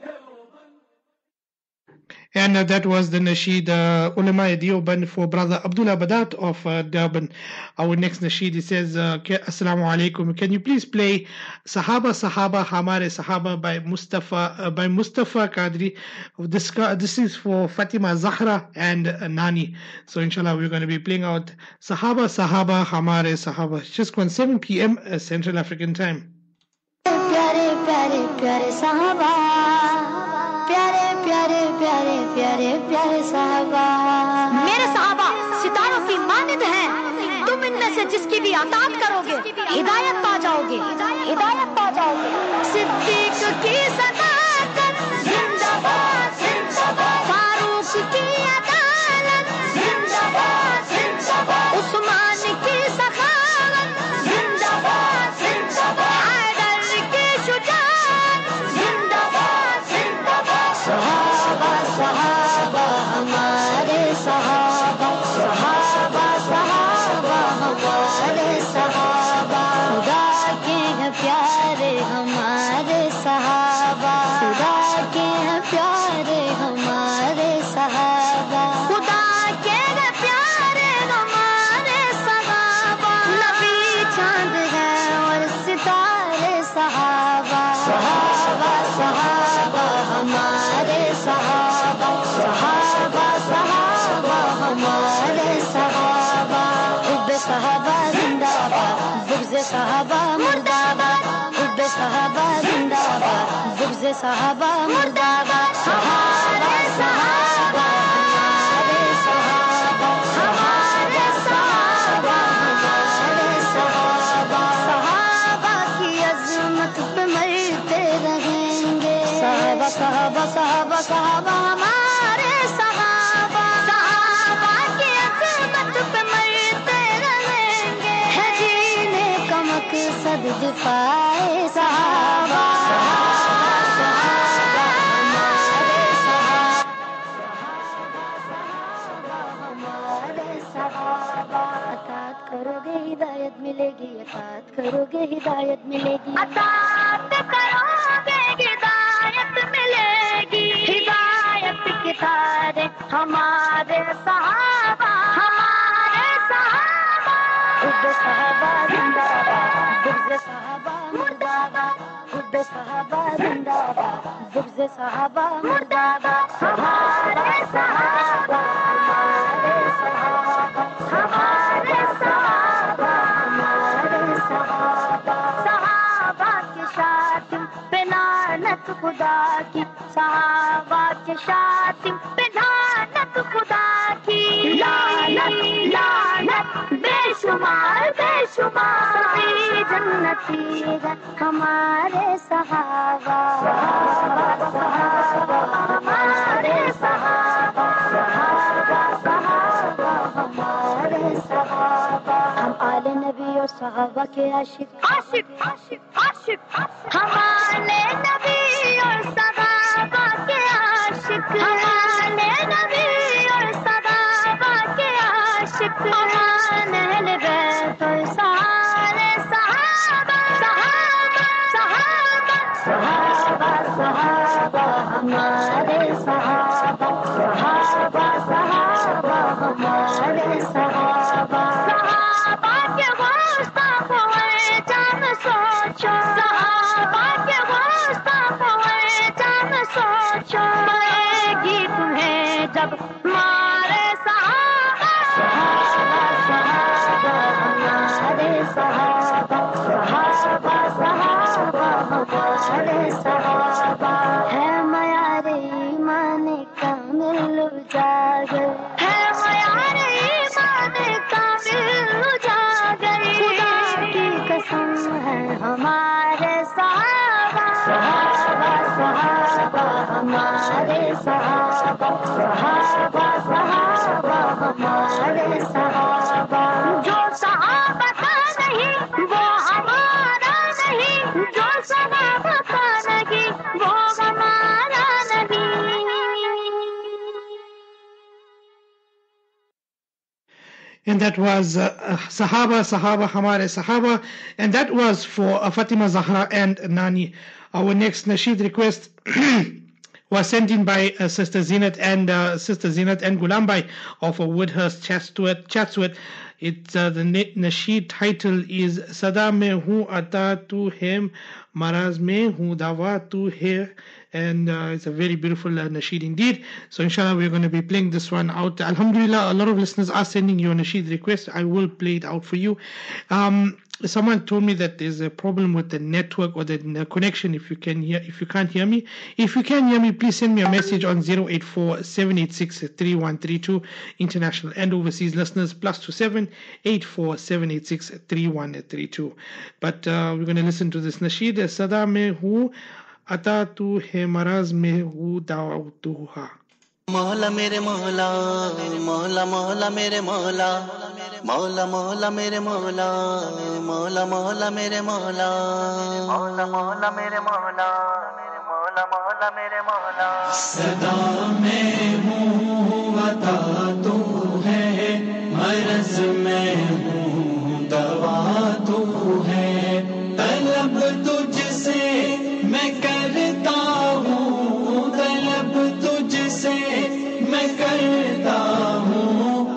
And that was the nasheed Ulama Deoband for Brother Abdullah Badat of Durban. Our next nasheed, it says, Assalamu alaikum. Can you please play Sahaba Sahaba Hamare Sahaba by Mustafa Qadri? This is for Fatima Zahra and Nani. So inshallah we're going to be playing out Sahaba Sahaba Hamare Sahaba. Just on 7 p.m. Central African time. Pyare pyare pyare Sahaba پیارے پیارے پیارے پیارے پیارے صحابہ میرے صحابہ ستاروں کی مانند ہیں تم ان میں سے جس کی بھی اطاعت کرو گے ہدایت پا جاؤ گے ہدایت پا جاؤ گے صدیق کی صداقت زندہ باد زندہ باد فاروق کی عدالت زندہ باد زندہ باد عثمان کی سخاوت زندہ باد زندہ باد حیدر کی شجاعت زندہ باد زندہ باد صحابہ صحابہ ہمارے صحابہ صحابہ صحابہ ہمارے صحابہ خدا کے ہیں پیارے ہمارے صحابہ خدا کے ہیں پیارے ہمارے صحابہ خدا کے ہیں پیارے ہمارے صحابہ نبی چاند ہے اور ستارے صحابہ صحابہ صحابہ ہمارے صحابہ صحابہ صحابہ ہمارے صحابہ حب صحابہ زندہ باد بغض صحابہ مردہ باد حب صحابہ زندہ باد بغض صحابہ مردہ باد ہمارے صحابہ ہمارے صحابہ ہمارے صحابہ ہمارے صحابہ صحابہ کی عظمت پہ مرتے رہیں گے صحابہ صحابہ صحابہ صحابہ ہمارے صحابہ صحابہ کی عظمت پہ مرتے رہیں گے ہے جینے کا مقصد دفاع صحابہ اطاعت کرو گے ہدایت ملے گی اطاعت کرو گے ہدایت ملے گی اطاعت کرو گے ہدایت ملے گی ہدایت کی تارے ہمارے صحابہ ہمارے صحابہ حب صحابہ زندہ باد بغض صحابہ مردہ باد حب صحابہ زندہ باد بغض صحابہ مردہ باد ہمارے صحابہ ہمارے صحابہ ہمارے صحابہ ہمارے صحابہ صحابہ کے شاتم پہ لعنت خدا کی صحابہ کے شاتم پہ لعنت خدا کی لعنت لعنت بے شمار سبھی جنتی ہے ہمارے صحابہ صحابہ صحابہ ہمارے صحابہ صحابہ صحابہ ہمارے صحابہ ہم آل نبی اور صحابہ کے عاشق عاشق عاشق عاشق ہم آل نبی اور صحابہ کے عاشق ہم آل نبی اور صحابہ کے عاشق ہم اہل بیت اور سارے صحابہ صحابہ صحابہ صحابہ صحابہ ہمارے صحابہ صحابہ صحابہ ہمارے صحابہ صحابہ کے گستاخ ہوئے جان سوچو صحابہ کے گستاخ ہوئے جان سوچو پڑے گی تمہیں جب مارے صحابہ صحابہ صحابہ ہمارے صحابہ हमारे सहाबा है मयार ईमान कामिल उजागर है मयार ईमान कामिल उजागर खुदा की कसम है हमारे सहाबा सहाबा सहाबा हमारे सहाबा सहाबा सहाबा हमारे सहाबा जो सहाबा का नहीं वो हमारा नहीं जो सहाबा का नहीं वो हमारा नहीं. And that was Sahaba, Sahaba, Hamare Sahaba. And that was for Fatima Zahra and Nani. Our next nasheed request was sent in by Sister Zinat and Gulam Bhai of Woodhurst, Chatsworth. It's the nasheed title is Sada mein hu ata tu hai, maraz mein hu dawa tu hai. And it's a very beautiful nasheed indeed. So inshallah we're going to be playing this one out. Alhamdulillah, a lot of listeners are sending you a nasheed request. I will play it out for you. Someone told me that there's a problem with the network or the connection. If you can't hear me, please send me a message on 084-786-3132. International and overseas listeners +27 84-786-3132. But we're going to listen to this nasheed. Sada mein hu ata tu hai, maraz mein hu dawa tu ha. مولا میرے مولا مولا مولا میرے مولا مولا مولا میرے مولا مولا مولا میرے مولا مولا مولا میرے مولا مولا مولا میرے مولا صدا میں ہوں عطا تو ہے مرض میں ہوں دوا تو ہے طلب تجھ سے میں کرتا ہوں طلب تجھ سے میں کرتا ہوں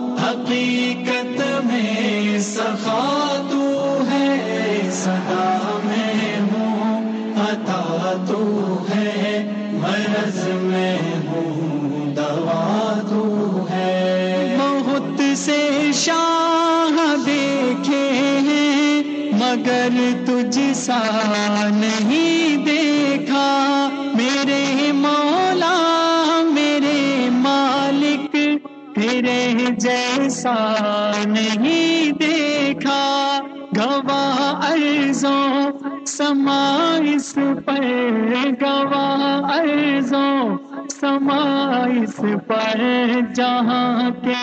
حقیقت میں سخا تو ہے صدا میں ہوں عطا تو ہے مرض میں ہوں دوا تو ہے بہت سے شاہ دیکھے ہیں مگر تجھ سا نہیں دیکھا میرے مولا میرے مالک تیرے جیسا نہیں دیکھا گواہ ارضوں سما اس پر گواہ ارضوں سما اس پر جہاں کے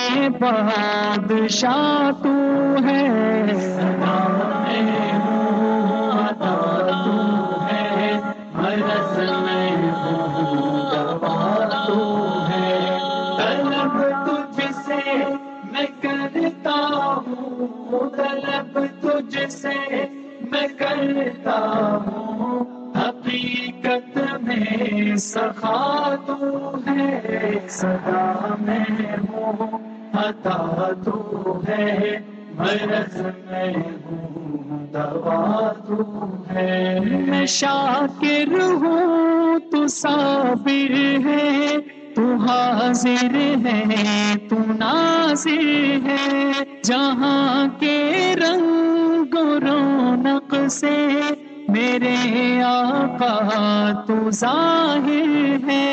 بادشاہ تو ہے صدا میں ہوں عطا تو ہے مرض میں ہوں دوا تو ہے طلب تجھ سے میں کرتا ہوں طلب تجھ سے میں کرتا ہوں حقیقت میں سخا تو ہے صدا میں ہوں عطا تو ہے مرض میں ہوں دوا تو ہے میں شاکر ہوں تو صابر ہے تو حاضر ہے تو ناظر ہے جہاں کے رنگ و رونق سے میرے آقا تو ظاہر ہے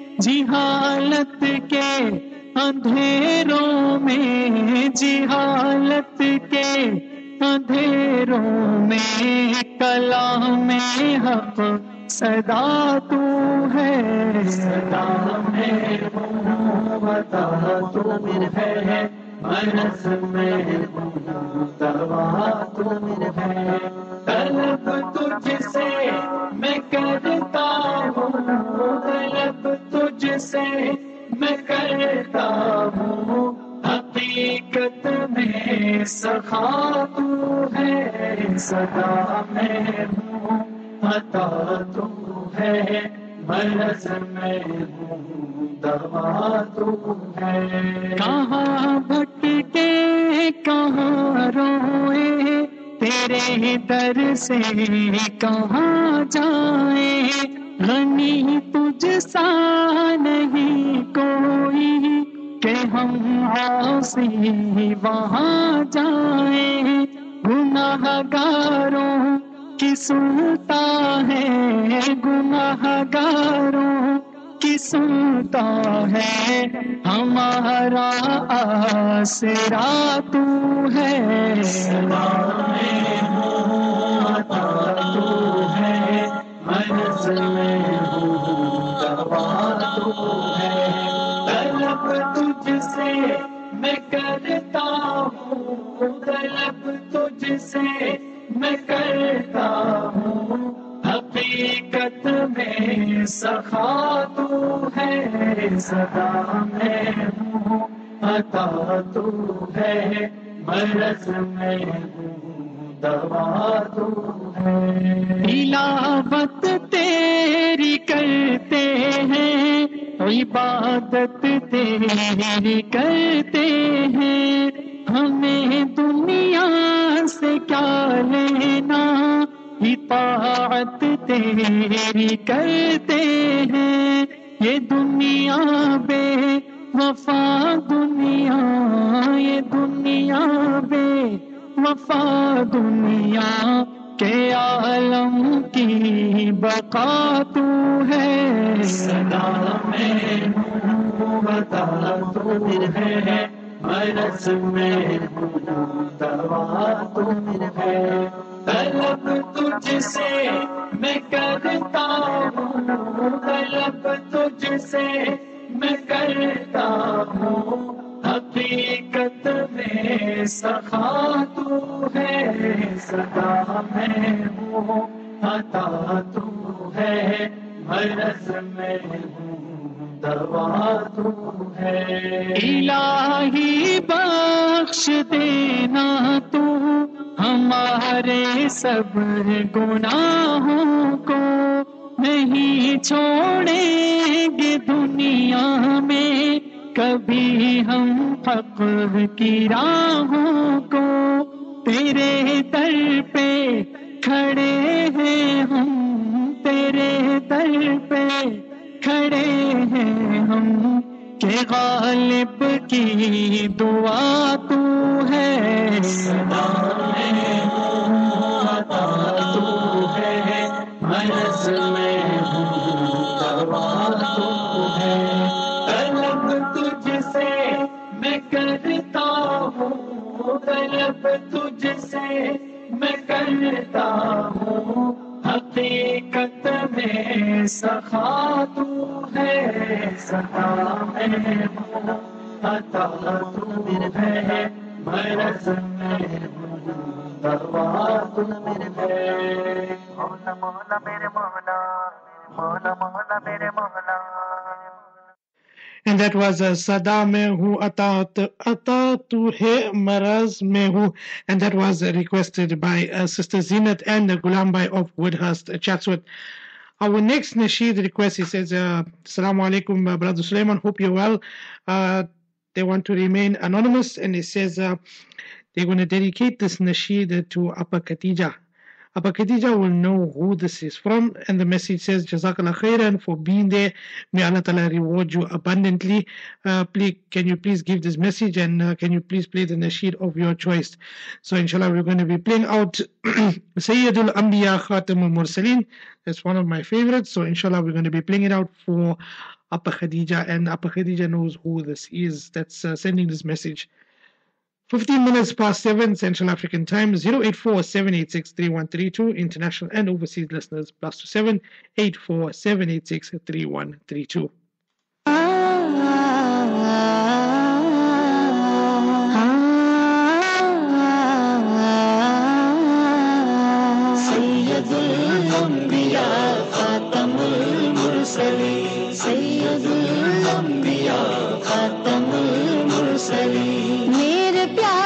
جہالت کے اندھیروں میں جہالت کے اندھیروں میں کلام حق صدا تو ہے صدا میں ہوں عطا تو ہے مرض میں ہوں دوا تو ہے طلب تجھ سے میں کرتا ہوں طلب تجھ سے میں کرتا ہوں حقیقت میں سخا تو ہے صدا میں ہوں عطا تو ہے مرض میں ہوں دوا تو ہے کہاں بھٹکے کہاں روئے تیرے در سے کہاں جائیں غنی تجھ سا نہیں کوئی کہ ہم عاصی وہاں جائیں گناہ گاروں کی کی سنتا ہے گناہگاروں کی سنتا ہے ہمارا آسرا تو ہے صدا میں ہوں عطا تو ہے مرض میں ہوں دوا تو ہے طلب تجھ سے میں کرتا ہوں طلب تجھ سے میں کرتا ہوں حقیقت میں سخا تو ہے صدا میں ہوں عطا تو ہے مرض میں ہوں دوا تو ہے تلاوت تیری کرتے ہیں عبادت تیری کرتے ہیں ہمیں دنیا سے کیا لینا اطاعت تیری کرتے ہیں یہ دنیا بے وفا دنیا یہ دنیا بے وفا دنیا کے عالم کی بقا تو ہے صدا میں ہوں عطا تو ہے مرض میں ہوں دوا تو ہے طلب تجھ سے میں کرتا ہوں طلب تجھ سے میں کرتا ہوں حقیقت میں سخا تو ہے صدا میں ہوں عطا تو ہے مرض میں ہوں دوا تو ہے الہی بخش دینا تو ہمارے سب گناہوں کو نہیں چھوڑیں گے دنیا میں کبھی ہم حق کی راہوں کو تیرے در پہ کھڑے ہیں ہم تیرے در پہ کھڑے ہیں ہم کہ غالب کی دعا تو ہے صدا میں ہوں عطا تو ہے مرض میں ہوں دوا تو ہے طلب تجھ سے میں کرتا ہوں طلب تجھ سے میں کرتا ہوں حقیقت میں سخا تو ہے صدا میں ہوں عطا تو ہے مرض میں ہوں دوا تو ہے مولا مولا میرے مولا مولا مولا میرے مولا. And that was Sada Mein Hu Ata Tu Hai Maraz Mein Hu, and that was requested by Sister Zinat and Ghulam Bhai of Woodhurst, Chatsworth. Our next nasheed request, he says, Assalamu alaikum, Brother Sulaiman, hope you're well. They want to remain anonymous, and it says they're going to dedicate this nasheed to Appa Khatija. Appa Khatija will know who this is from, and the message says, Jazakallah khairan for being there. May Allah Ta'ala reward you abundantly. Please, can you please give this message, and can you please play the nasheed of your choice? So inshallah, we're going to be playing out Sayyidul Anbiya Khatamul Mursaleen. That's one of my favorites. So inshallah, we're going to be playing it out for Appa Khadija, and Appa Khadija knows who this is that's sending this message. 15 minutes past 7 Central African Time, 084-786-3132. International and overseas listeners, +27 84-786-3132. Sayyidul Anbiya Khatamul Mursaleen, Sayyidul Anbiya Khatamul Mursaleen. میرے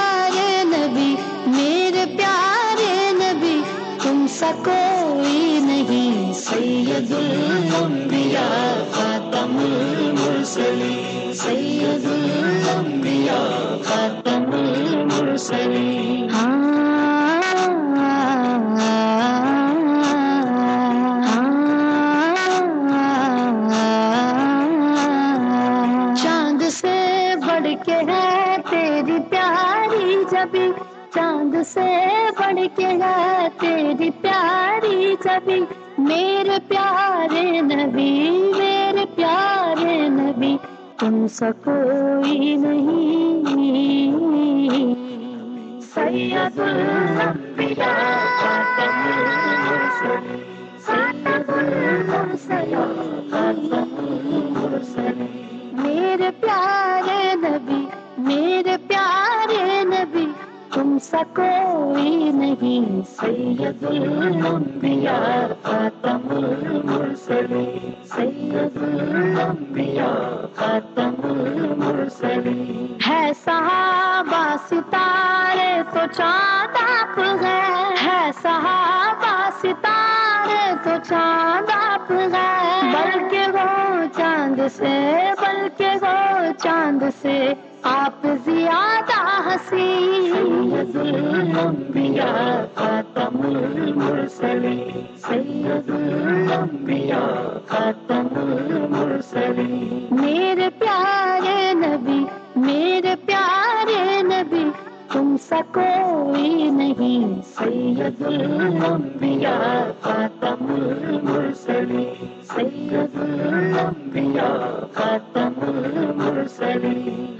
پیارے نبی تم سا کوئی نہیں. سید الانبیاء خاتم المرسلین, سید الانبیاء خاتم المرسلین. چاند سے بڑھ کے ہے تیری پیاری جبی, چاند سے بڑھ کے ہے تیری پیاری چھبی، میرے پیارے نبی، میرے پیارے نبی، تم سا کوئی نہیں۔ سید الانبیاء خاتم المرسلین، سید المرسلین خاتم المرسلین، میرے پیارے نبی، میرے پیارے نبی، تم سا کوئی نہیں۔ سید الانبیاء خاتم المرسلین، سید الانبیاء خاتم المرسلین، ہے صحابہ ستارے تو چاند آپ ہیں، ہے صحابہ ستارے تو چاند آپ ہیں، بلکہ وہ چاند سے، بلکہ وہ چاند سے آپ زیادہ حسین۔ سید الانبیاء خاتم المرسلین، سید الانبیاء خاتم المرسلین، میرے پیارے نبی، میرے پیارے نبی، تم سا کوئی نہیں۔ سید الانبیاء خاتم المرسلین، سید الانبیاء خاتم المرسلین،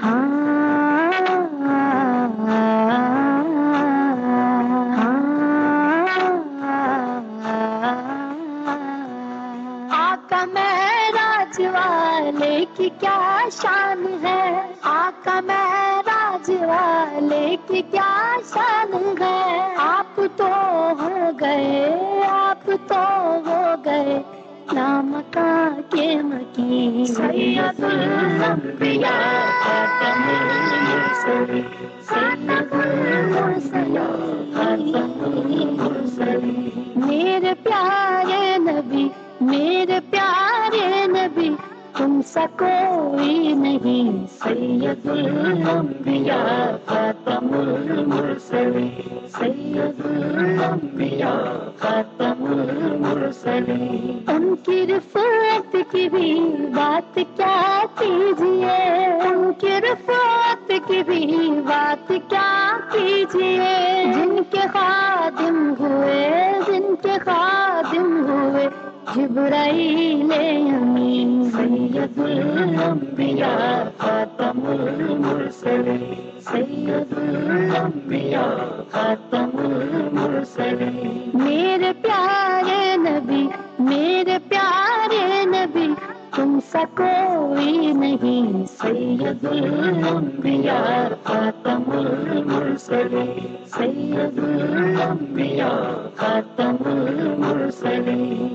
آقا معراج والے کی کیا شان ہے، آقا معراج والے کی کیا شان ہے، آپ تو ہو گئے، آپ تو ہو گئے لامکاں کے مکین۔ سید الانبیاء خاتم المرسلین، سید المرسلین خاتم المرسلین، میرے پیارے نبی، میرے پیارے نبی، تم سا کوئی نہیں۔ سید الانبیاء خاتم المرسلین، سید الانبیاء خاتم المرسلین، ان کی رفعت کی بھی بات کیا کیجیے، ان کی رفعت کی بھی بات کیا کیجیے، جن کے خادم ہوئے، جن کے خادم ہوئے جبرائیل امین۔ سید الانبیاء خاتم المرسلین، سید الانبیاء خاتم المرسلین، میرے پیارے نبی، میرے پیارے نبی، تم سا کوئی نہیں۔ سید الانبیاء خاتم المرسلین، سید الانبیاء خاتم المرسلین،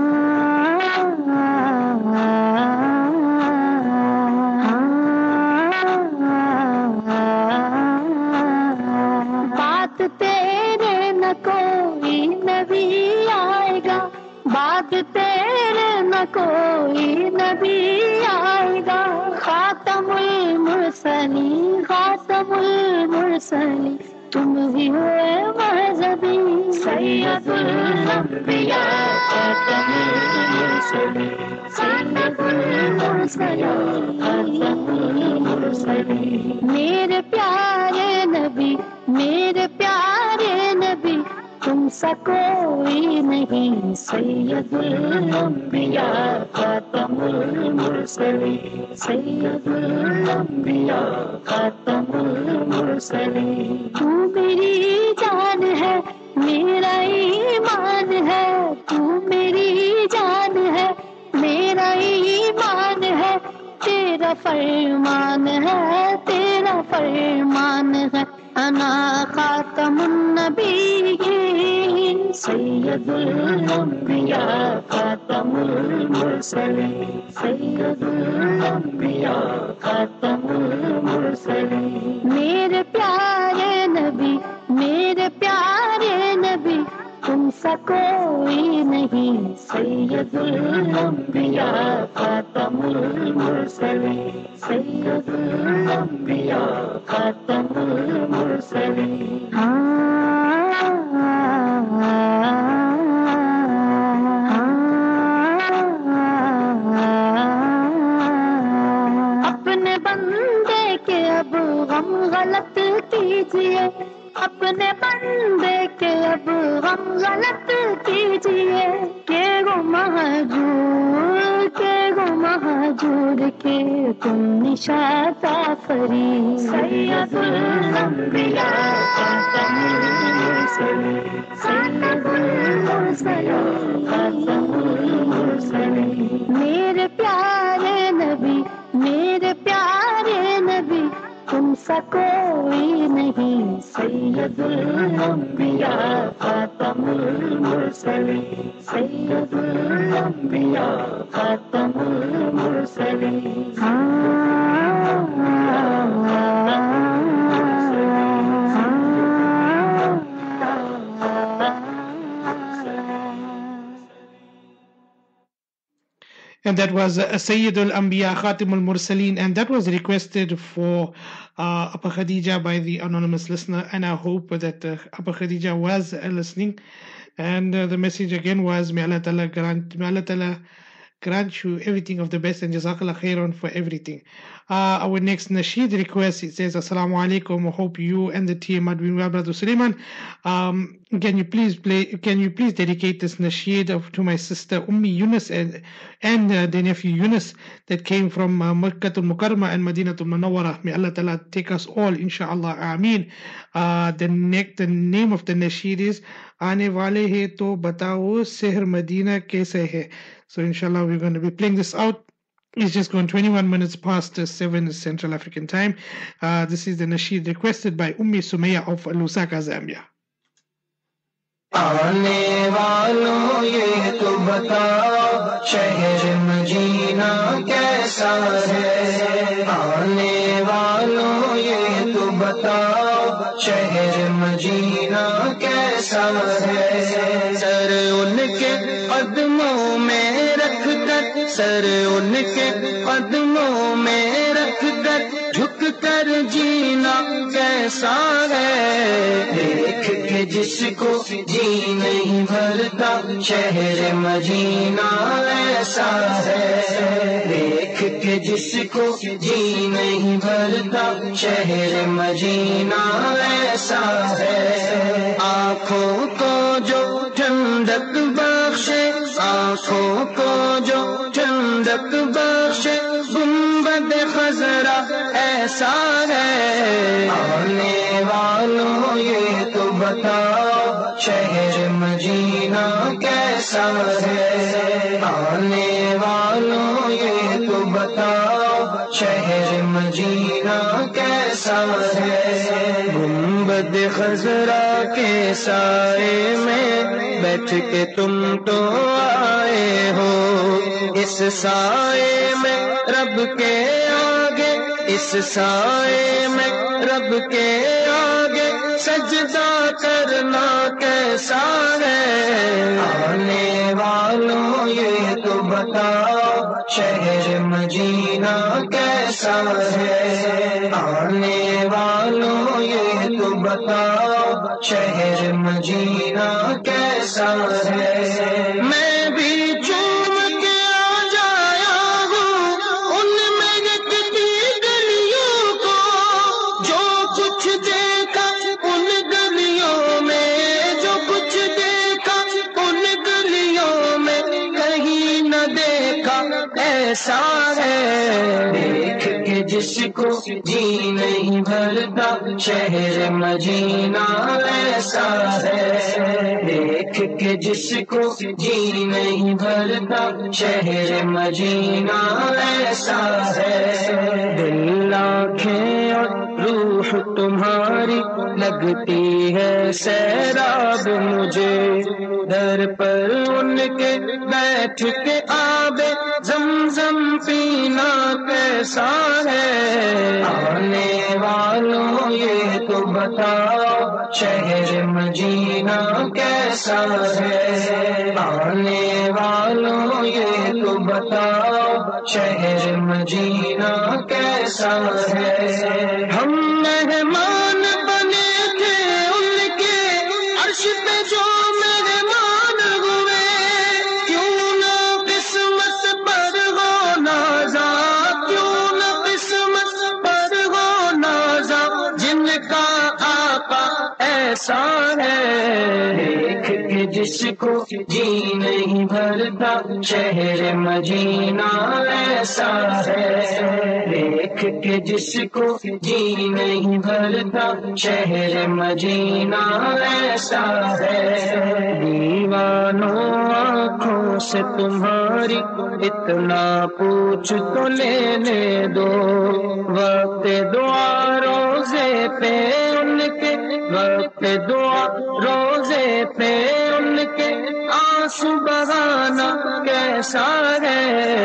بات تیرے نہ کوئی نبی آئے گا، بات تیرے نہ کوئی نبی آئے گا، خاتم المرسلین، خاتم المرسلین، تم ہی ہوئے مذہبی۔ سید الانبیاء خاتم المرسلین، سید المرسلین خاتم المرسلین، میرے پیارے نبی، میرے پیارے نبی، تم سا کوئی نہیں۔ سید الانبیاء خاتم المرسلین، سید الانبیاء خاتم المرسلین، تو میری جان ہے، میرا ایمان ہے، تو میری جان ہے، میرا ایمان ہے، تیرا فرمان ہے، تیرا فرمان ہے، انا خاتم النبیین۔ سید الانبیاء خاتم المرسلین، سید الانبیاء خاتم المرسلین، میرے پیارے نبی، میرے پیارے نبی، تم سا کوئی نہیں۔ سید الانبیاء خاتم المرسلین، سید الانبیاء خاتم المرسلین، اپنے بندے کے اب غم غلط کیجیے، اپنے نور کے تم نشاط آفری سید الانبیاء خاتم المرسلین سید المرسلین خاتم المرسلین میرے پیارے نبی میرے پیارے نبی تم سا کوئی نہیں سید الانبیاء خاتم المرسلین سید الانبیاء خاتم المرسلین And that was Sayyid al-Anbiya Khatim al-Mursaleen, and that was requested for Appa Khadija by the anonymous listener, and I hope that Appa Khadija was listening. And the message again was, may Allah Ta'ala grant you everything of the best, and Jazakallah khairan for everything. Our next nasheed request, it says, Assalamu alaikum, I hope you and the team are doing well, Brother Sulaiman. Can you please dedicate this nasheed to my sister Ummi Yunus and the nephew Yunus that came from Makkatul Mukarramah and Madinatul Munawwarah. May Allah Ta'ala take us all, inshallah, Ameen. The name of the nasheed is Aane Wale Hai To Batao Seher Madina Kaise Hai. So inshallah we're going to be playing this out. It's just gone 21 minutes past 7 Central African time. This is the nasheed requested by Ummi Sumaya of Lusaka, Zambia. آنے والوں یہ تو بتاؤ شہر مدینہ کیسا ہے آنے والوں یہ تو بتاؤ شہر مدینہ کیسا ہے سر ان کے قدموں میں رکھ کر سر ان کے قدموں میں رکھ کر جھک کر جینا کیسا ہے دیکھ کے جس کو جی نہیں بھرتا شہر مدینہ ایسا ہے دیکھ کے جس کو جی نہیں بھرتا شہر مدینہ ایسا ہے آنکھوں کو جو ٹھنڈک بخشے آنکھوں کو جو ٹھنڈک بخشے گنبد خضرا ایسا ہے آنے والوں یہ تو بتاؤ شہر مدینہ کیسا ہے آنے والوں یہ تو بتاؤ شہر مدینہ کیسا ہے گنبد خضرا کے سائے میں بیٹھ کے تم تو آئے ہو اس سائے میں رب کے آگے اس سائے میں رب کے آگے سجدہ کرنا کیسا ہے آنے والوں یہ تو بتاؤ شہر مدینہ کیسا ہے آنے والوں یہ تو بتاؤ شہر مدینہ کیسا ہے میں بھی چوم کے آ جایا ہوں ان میں کتنی گلیوں کو جو کچھ دیکھا ان گلیوں میں جو کچھ دیکھا ان گلیوں میں کہیں نہ دیکھا ایسا ہے دیکھ کے جس کو جی نہیں بھرتا شہر مدینہ ایسا ہے دیکھ کے جس کو جی نہیں بھرتا شہر مدینہ ایسا ہے دل آنکھیں اور روح تمہاری لگتی ہے سیراب مجھے در پر ان کے بیٹھ کے آب زمزم پینا کیسا ہے آنے والوں یہ تو بتاؤ شہر مدینہ کیسا ہے آنے والوں یہ تو بتاؤ شہر مدینہ کیسا ہے ہم مہمان بنے تھے ان کے عرش پہ جو مہمان ہوئے کیوں نہ قسمت پر ہو نازا کیوں نہ قسمت پر ہو نازا جن کا آقا ایسا ہے دیکھ کے جس جس کو جی نہیں بھرتا شہر مدینہ ایسا ہے، دیکھ کے جس کو جی نہیں بھرتا شہر مدینہ ایسا ہے۔ دیوانوں آنکھوں سے تمہاری اتنا پوچھ تو لینے دو، وقت دعا روزے پہ ان کے، وقت دعا روزے پہ ان کے آنسو بہانا کیسا ہے۔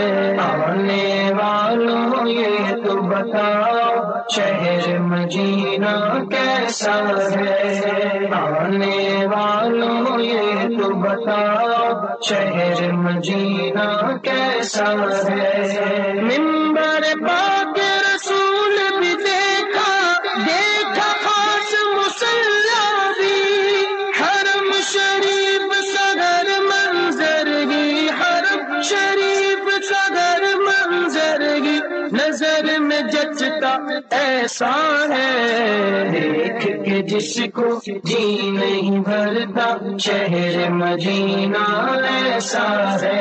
آنے والوں یہ تو بتاؤ شہر مدینہ کیسا ہے، آنے والوں یہ تو بتاؤ شہر مدینہ کیسا ہے۔ منبر پاک رسول بھی دیکھا، دیکھا خاص مصلی بھی، حرم شریف صدر منظر ہی، حرم شریف صدر منظر ہی نظر میں جچتا ایسا ہے، دیکھ کے جس کو جی نہیں بھرتا شہر مدینہ ایسا ہے،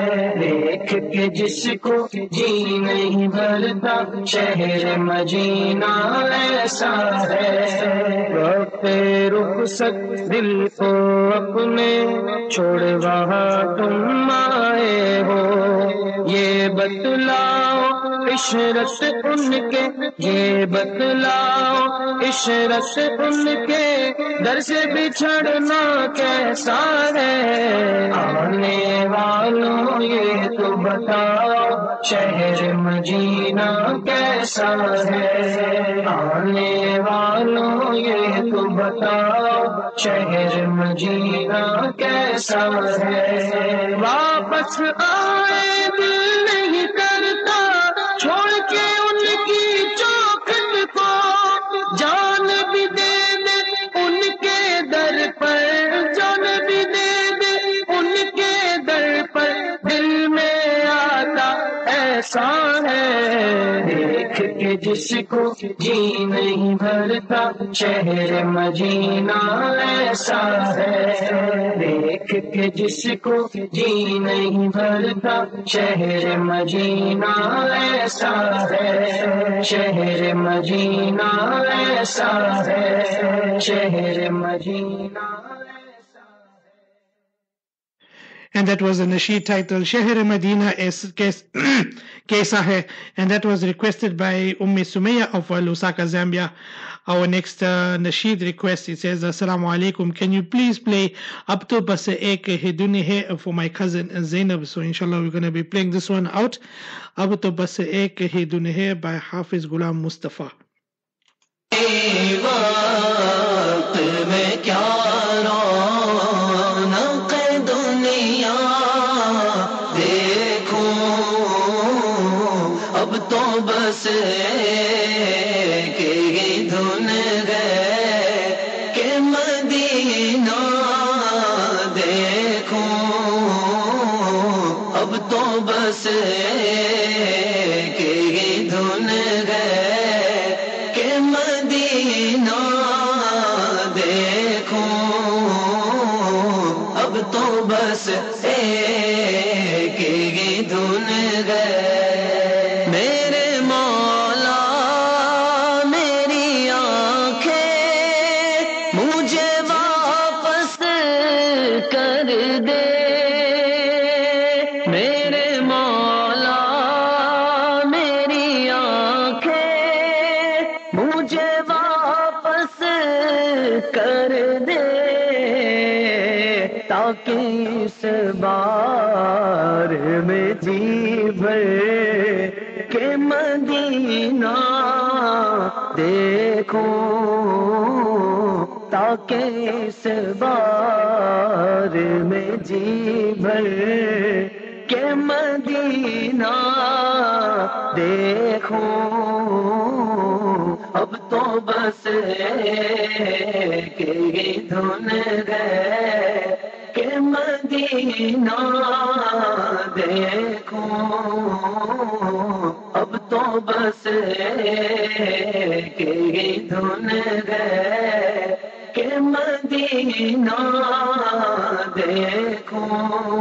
دیکھ کے جس کو جی نہیں بھرتا شہر مدینہ ایسا ہے۔ وقت رخصت دل کو اپنے چھوڑ وہاں تم آئے ہو، یہ بتلاؤ عشرت ان کے، یہ بتلاؤ عشرت ان کے در سے بچھڑنا کیسا ہے۔ آنے والوں یہ تو بتاؤ شہر مدینہ کیسا ہے، آنے والوں یہ تو بتاؤ شہر مدینہ کیسا ہے۔ واپس آئے دل نہیں کرتا چھوڑ کے ان کی چوکھٹ کو، جان بھی دے دے ان کے در پر، جان بھی دے دے ان کے در پر، دل میں آتا ایسا ہے، دیکھ کے جس کو جی نہیں بھرتا شہر مدینہ ایسا ہے، دیکھ کے جس کو جی نہیں بھرتا شہر مدینہ ایسا ہے، شہر مدینہ ایسا ہے، شہر مدینہ ایسا ہے۔ And that was a nasheed titled Shahr Medina Kaisa Hai, and that was requested by Sumaya of Lusaka, Zambia. Our next nasheed request, it says, Assalamu alaikum, can you please play Ab to Bas Ek Hai Duni Hai for my cousin Zainab? So inshallah we're going to be playing this one out, Ab to Bas Ek Hai Duni Hai by Hafiz Ghulam Mustafa. بس کہ دھن ہے کہ مدینہ دیکھوں، اب تو بس کہ دھن ہے کہ مدینہ دیکھوں، اب تو بس کہ دھن ہے۔ اس بار میں جی بھر کے مدینہ دیکھوں، تاکہ اس بار میں جی بھر کے مدینہ دیکھوں، اب تو بس کہ دھن ہے کہ مدینہ دیکھوں، اب تو بس کہ دھن ہے کہ مدینہ دیکھوں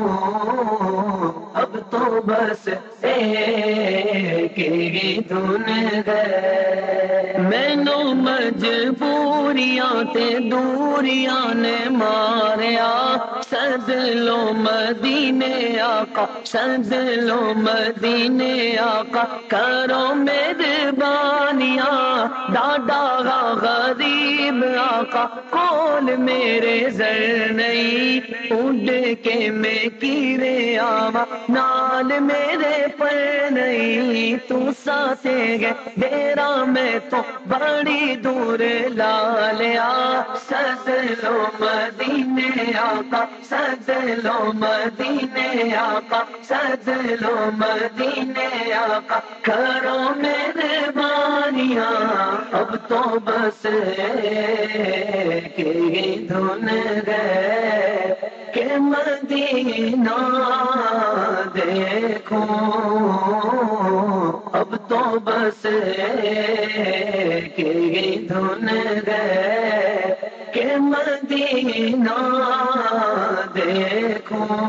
اب تو بس ایک ہی دھن ہے مینوں مجبوریاں تے دوریاں نے ماریا سد لو مدینے آقا سد لو مدینے آقا کرو مہربانیاں ڈاڈا غریب آقا کول میرے زر نہیں اڑ کے میں کیرے آوا نال میرے پر نہیں تو ساتھ گئے ڈیرا میں تو بڑی دور لا لیا سد لو مدینے آقا سد لو مدینے آقا سد لو مدینے آقا کرو مہربانیاں اب تو بس ایک ہی دھن ہے کہ مدینہ دیکھوں اب تو بس ایک ہی دھن ہے کہ مدینہ دیکھوں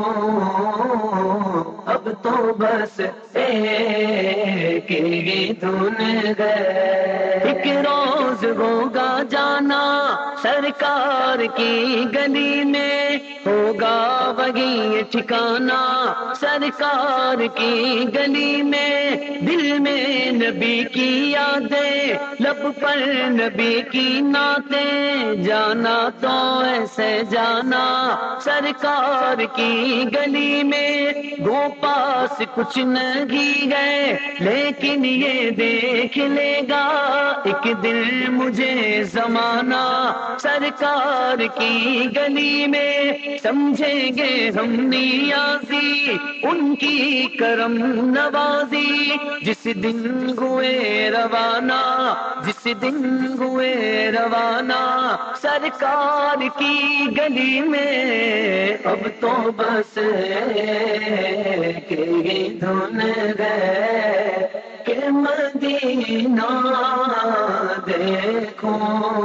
اب تو بس ایک ہی دھن ہے ایک روز ہوگا جانا سرکار کی گلی میں ہوگا وہی ٹھکانا سرکار کی گلی میں دل میں نبی کی یادیں لب پر نبی کی نعتیں جانا تو ایسے جانا سرکار کی گلی میں گو پاس کچھ نہیں ہے لیکن یہ دیکھ لے گا ایک دن مجھے زمانہ سرکار کی گلی میں سمجھیں گے ہم نیازی ان کی کرم نوازی جس دن ہوئے روانہ جس دن ہوئے روانہ سرکار کی گلی میں اب تو بس ایک ہی دھن ہے کہ مدینہ دیکھوں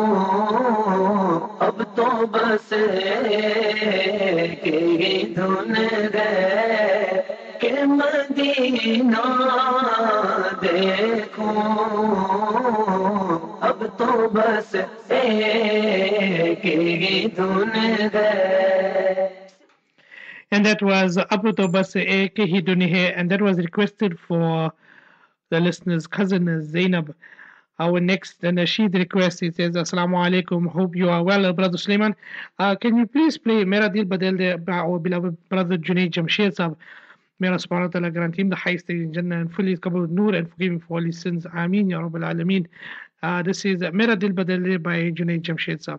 اب تو بس ایک ہی دھن ہے کہ مدینہ دیکھوں اب تو بس ایک ہی دھن ہے. And that was Abu Tobas Ek Hi Dun Hai, and that was requested for the listener's cousin Zainab. Our next Nasheed request, it says, Assalamu alaikum, hope you are well, Brother Sulaiman. Can you please play Mera Dil Badal De by our beloved brother Junaid Jamshed Sahab? May Allah subhanahu wa ta'ala grant him the highest stage in Jannah and fully cover Noor and forgive him for all his sins. Ameen, Ya Rabbal Alameen. This is Mera Dil Badal De by Junaid Jamshed Sahab.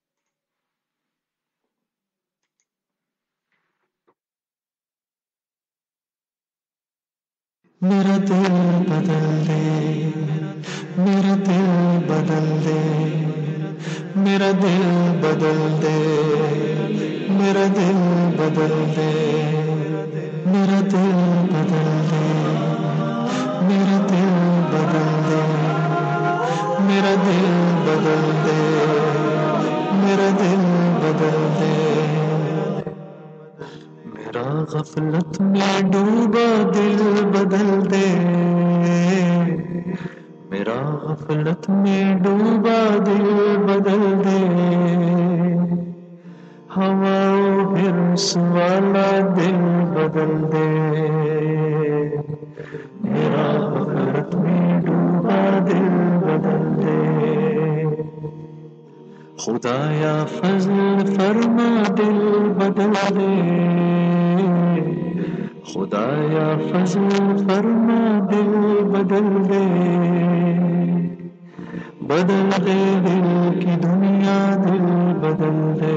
میرا دل بدل دے میرا دل بدل دے میرا دل بدل دے میرا دل بدل دے میرا دل بدل دے میرا دل بدل دے میرا دل بدل دے میرا دل بدل دے میرا غفلت میں ڈوبا دل بدل دے میرا غفلت میں ڈوبا دل بدل دے ہوا ہرس والا دل بدل دے میرا غفلت میں ڈوبا دل بدل دے خدایا فضل فرما دل بدل دے خدایا فضل فرما دل بدل دے بدل دے دل کی دنیا دل بدل دے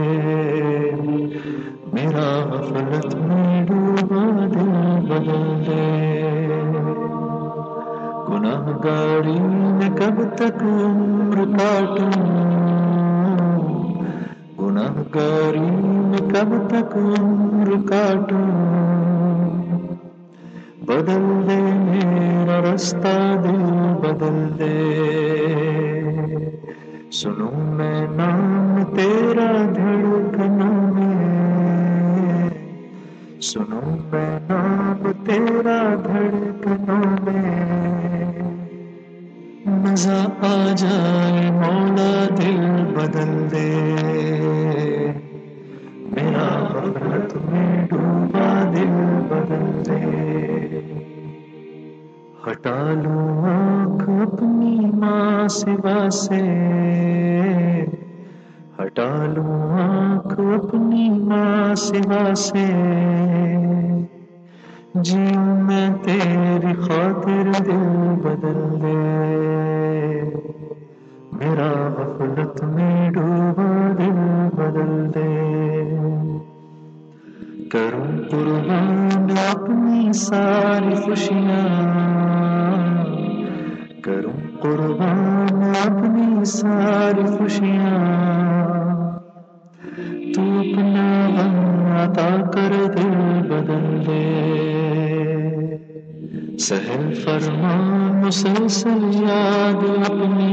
میرا غفلت میں ڈوبا دل بدل دے گناہ گاری میں کب تک عمر کاٹوں گناہ گاری میں کب تک عمر کاٹوں بدل دے میرا رستہ دل بدل دے سنوں میں نام تیرا دھڑکنوں میں سنو میں نام تیرا دھڑکنوں میں، مزہ آ جائے مولا دل بدل دے، میرا غفلت میں ڈوبا دل بدل دے، ہٹا لوں آنکھ اپنی ماں سوا سے، ہٹا لوں آنکھ اپنی ماں سوا سے، جیوں میں تیری خاطر دل بدل دے، میرا غفلت میں ڈوبا دل بدل دے، کروں قربان اپنی ساری خوشیاں، کروں قربان اپنی ساری خوشیاں، تو اپنا غم عطا کر دل بدل دے، سہل فرمان مسلسل یاد اپنی،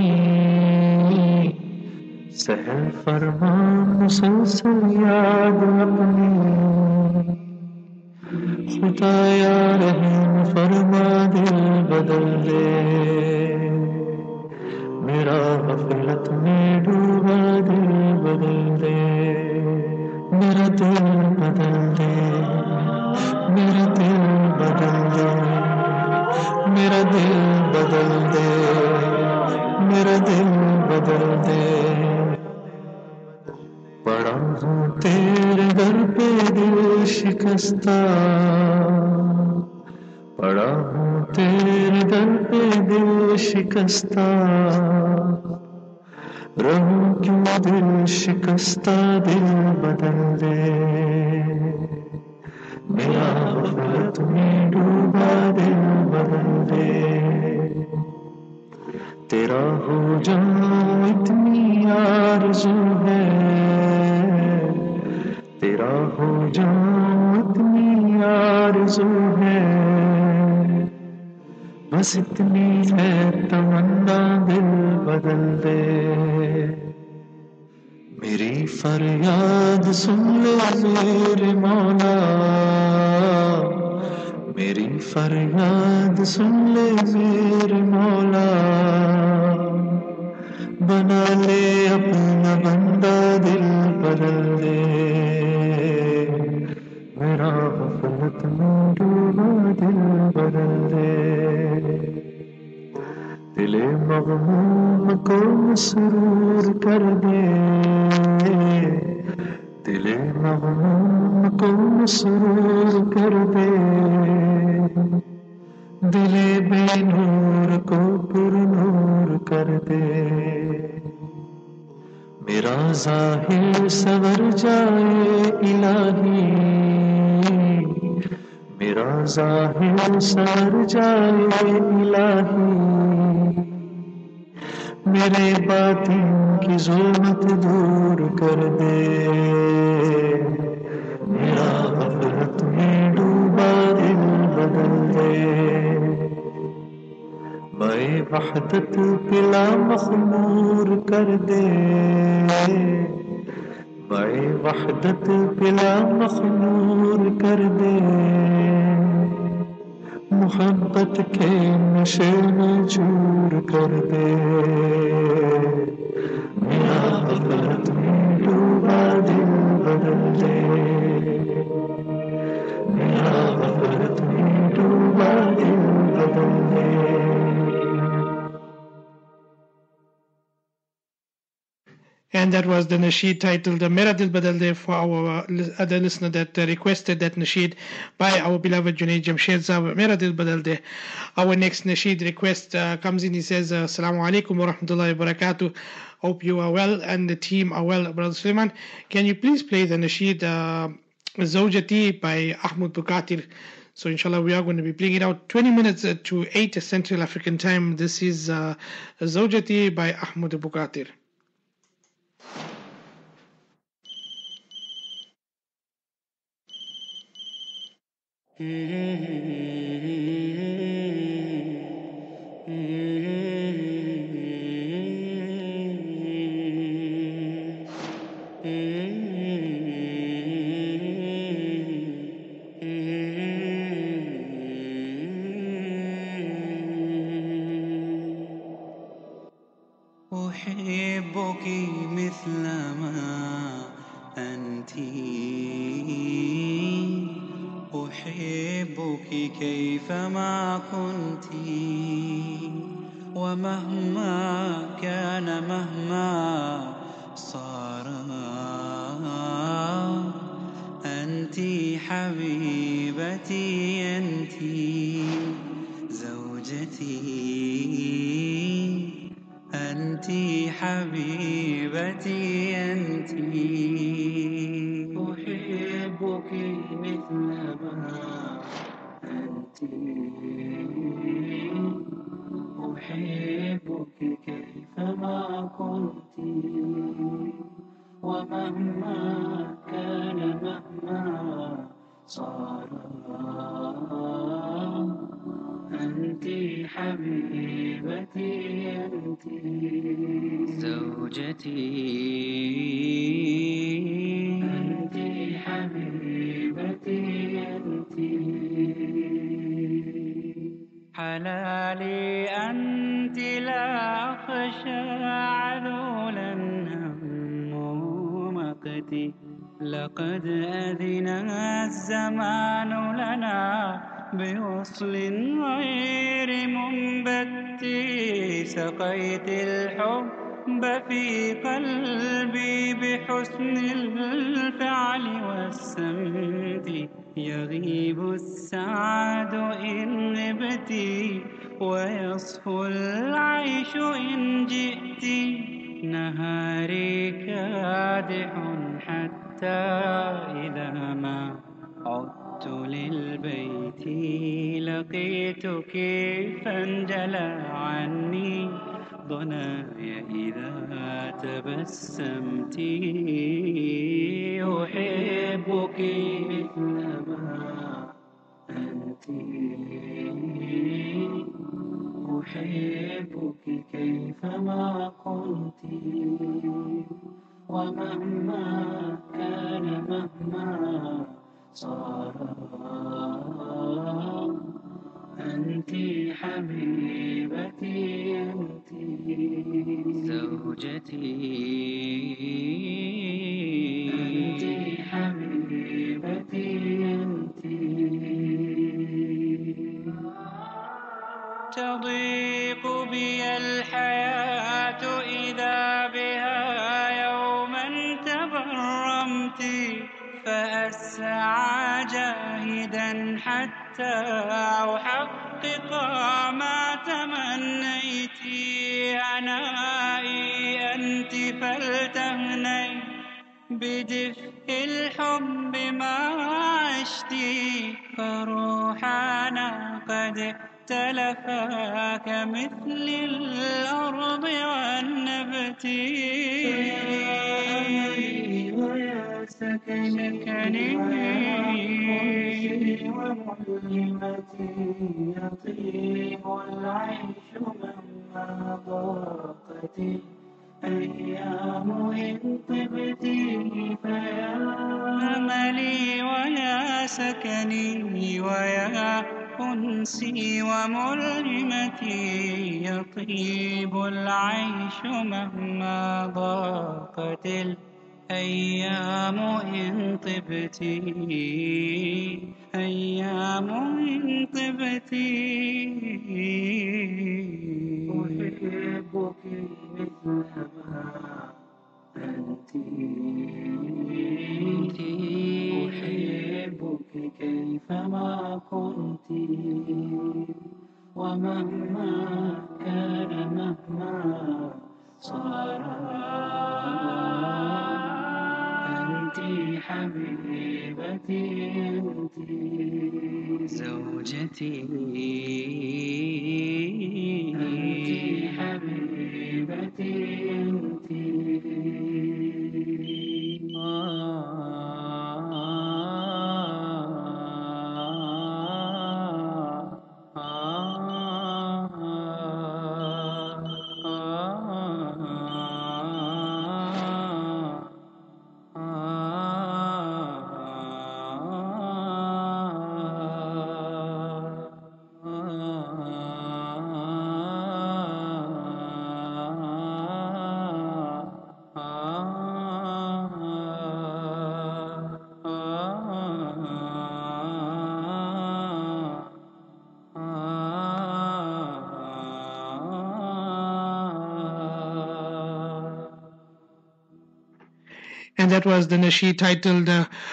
سہل فرمان مسلسل یاد اپنی، خدایا رحم فرما دل بدل دے، میرا غفلت میں ڈوبا دل بدل دے، میرا دل بدل دے، میرا دل بدل دے، میرا دل بدل دے، میرا دل بدل دے، پڑا ہوں تیرے در پہ دل شکستہ، پڑا ہوں تیرے در پہ دل شکستہ، رہوں کیوں دل شکستہ دل بدل دے، میرا غفلت میں ڈوبا دل بدل دے، تیرا ہو جاؤں اتنی آرزو ہے، تیرا ہو جاؤں اتنی آرزو ہے، بس اتنی ہے تمنا دل بدل دے، میری فریاد سن لے میرے مولا، میری فریاد سن لے میرے مولا، بنا لے اپنا بندہ دل بدل دے، میرا غفلت میں ڈوبا دل بدل دے، دل مغموم کو مسرور کر دے، دل مغموم کو مسرور کر دے، دل بے نور کو پر نور کر دے، میرا ظاہر سنور جائے الہی، میرا ظاہر سنور جائے الہی، میرے باطن کی ظلمت دور کر دے، میرا غفلت میں ڈوبا دل بدل دے، میں وحدت پلا مخمور کر دے، میں وحدت پلا مخمور کر دے، محبت کے نشے میں چور کر دے، میرا غفلت میں ڈوبا دل بدل دے، میرا غفلت میں ڈوبا دل بدل دے۔ And that was the nasheed titled Mera Dil Badal De for our other listener that requested that nasheed by our beloved Junaid Jamshed Sahab, Mera Dil Badal De. Our next nasheed request comes in. He says, Assalamu alaikum wa rahmatullahi wa barakatuh. Hope you are well and the team are well, Brother Suleiman. Can you please play the nasheed Zawjati by Ahmad Bukatir? So inshallah we are going to be playing it out 20 minutes to 8 Central African time. This is Zawjati by Ahmad Bukatir. أحبك مثلما أنت، أحبك كيفما كنت، ومهما كان مهما صار أنت حبيبتي، أنت زوجتي، أنت حبيبتي، أنت. أحبك مثلما أنت، أحبك كيفما كنت، ومهما كان مهما صار أنت حبيبتي، أنت زوجتي، أنت حبيبتي، أنت حلالي، أنت لا أخشى علولا هم مقتي، لقد أذن الزمان لنا بوصل غير منبت، سقيت الحب في قلبي بحسن الفعل والسمت، يغيب السعد إن غبت، ويصفو العيش إن جئت، نهاري كادح حتى إذا ما عدت للبيت لقيتك، فانجلى عني ضناي إذا تبسمت. أحبك مثلما أنت، أحبك كيفما كنت، ومهما كان مهما صار أنت حبيبتي، أنت زوجتي، أنت حبيبتي، أنت. تضيق بي الحياة إذا بها يوما تبرمت، فأسعى جاهدا حتى أحقق ما تمنيت، هنائي أنت فلتهني بدفء الحب ما عشتي، فروحنا قد اختلفا كمثل الأرض والنبت، ويا سكني وملمتي، يطيب العيش مهما ضاقت الأيام إن طبت، فيا أملي ويا سكني ويا أنسي وملهمتي، يطيب العيش مهما ضاقت الأيام إن طبت، أيام إن طبت. أحبك مثلما أنت، أحبك كيفما كنت، ومهما كان مهما صار أنت حبيبتي، أنت زوجتي، أنت حبيبتي، أنت. And that was the nasheed titled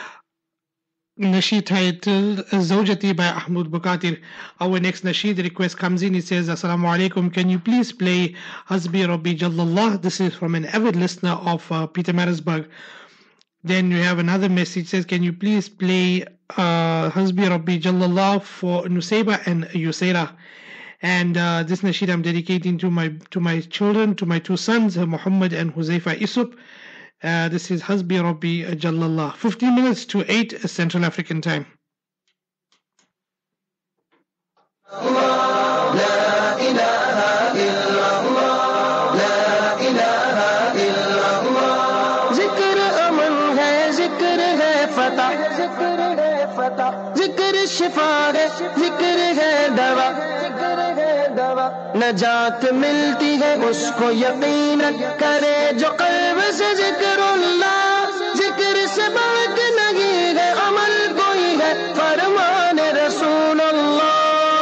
Zawjati by Ahmad Bukatir. Our next nasheed request comes in. It says, Assalamu alaikum, can you please play Hasbi Rabbi Jallallah? This is from an avid listener of Pietermaritzburg. Then you have another message, says, can you please play Hasbi Rabbi Jallallah for Nusayba and Yusaira? And this nasheed I'm dedicating to my children, to my two sons, Muhammad and Huzaifa Isup. This is Hasbi Rabbi Jallallah. 15 minutes to 8 Central African time. ذکر شفا ہے ذکر ہے دوا نجات ملتی ہے اس کو یقیناً کرے جو قلب سے ذکر اللہ ذکر سے بڑھ کے نہیں ہے عمل کوئی ہے فرمان رسول اللہ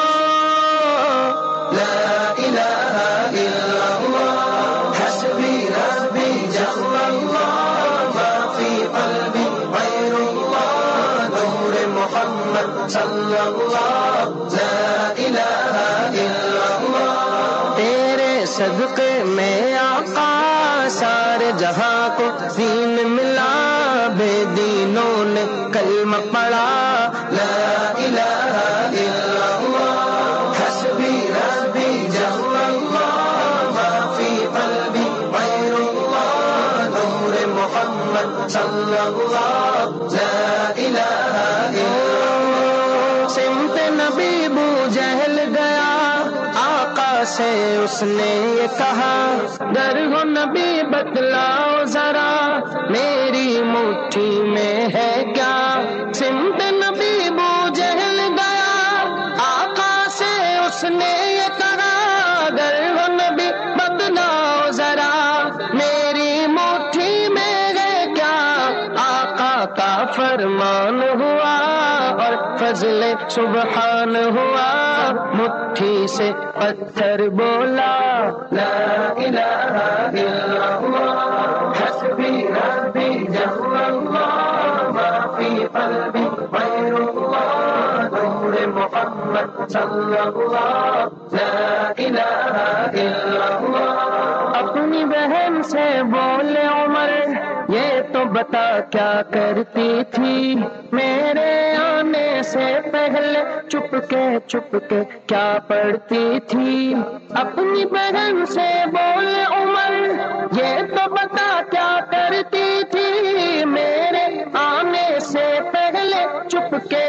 لا الہ الا اللہ حسبی ربی جل اللہ ما فی قلبی غیر اللہ نور محمد صلی اللہ لا الہ الا اللہ تیرے صدقے میں آقا سارے جہاں کو دین ملا بے دینوں نے کلمہ پڑھا لا الہ الا اللہ حسبی ربی جل اللہ ما فی قلبی غیر اللہ نور محمد صلی اللہ لا الہ الا اللہ سمت نبی بو جہل گیا سے اس نے یہ کہا گر ہو نبی بتلاؤ ذرا میری مٹھی میں ہے کیا سمت نبی بو جہل گیا آقا سے اس نے یہ کہا گر ہو نبی بتلاؤ ذرا میری مٹھی میں ہے کیا آقا کا فرمان ہوا اور فضل سبحان ہوا مٹھی سے پتھر بولا لا الہ الا اللہ حسبی ربی جل اللہ ما فی قلبی غیر اللہ نور محمد صلی اللہ لا الہ الا اللہ اپنی بہن سے بولے عمر یہ تو بتا کیا کرتی تھی میرے آنے سے پہلے چپ کے کیا پڑھتی تھی اپنی بہن سے بولے عمر یہ تو بتا کیا کرتی تھی میرے آنے سے پہلے چپ کے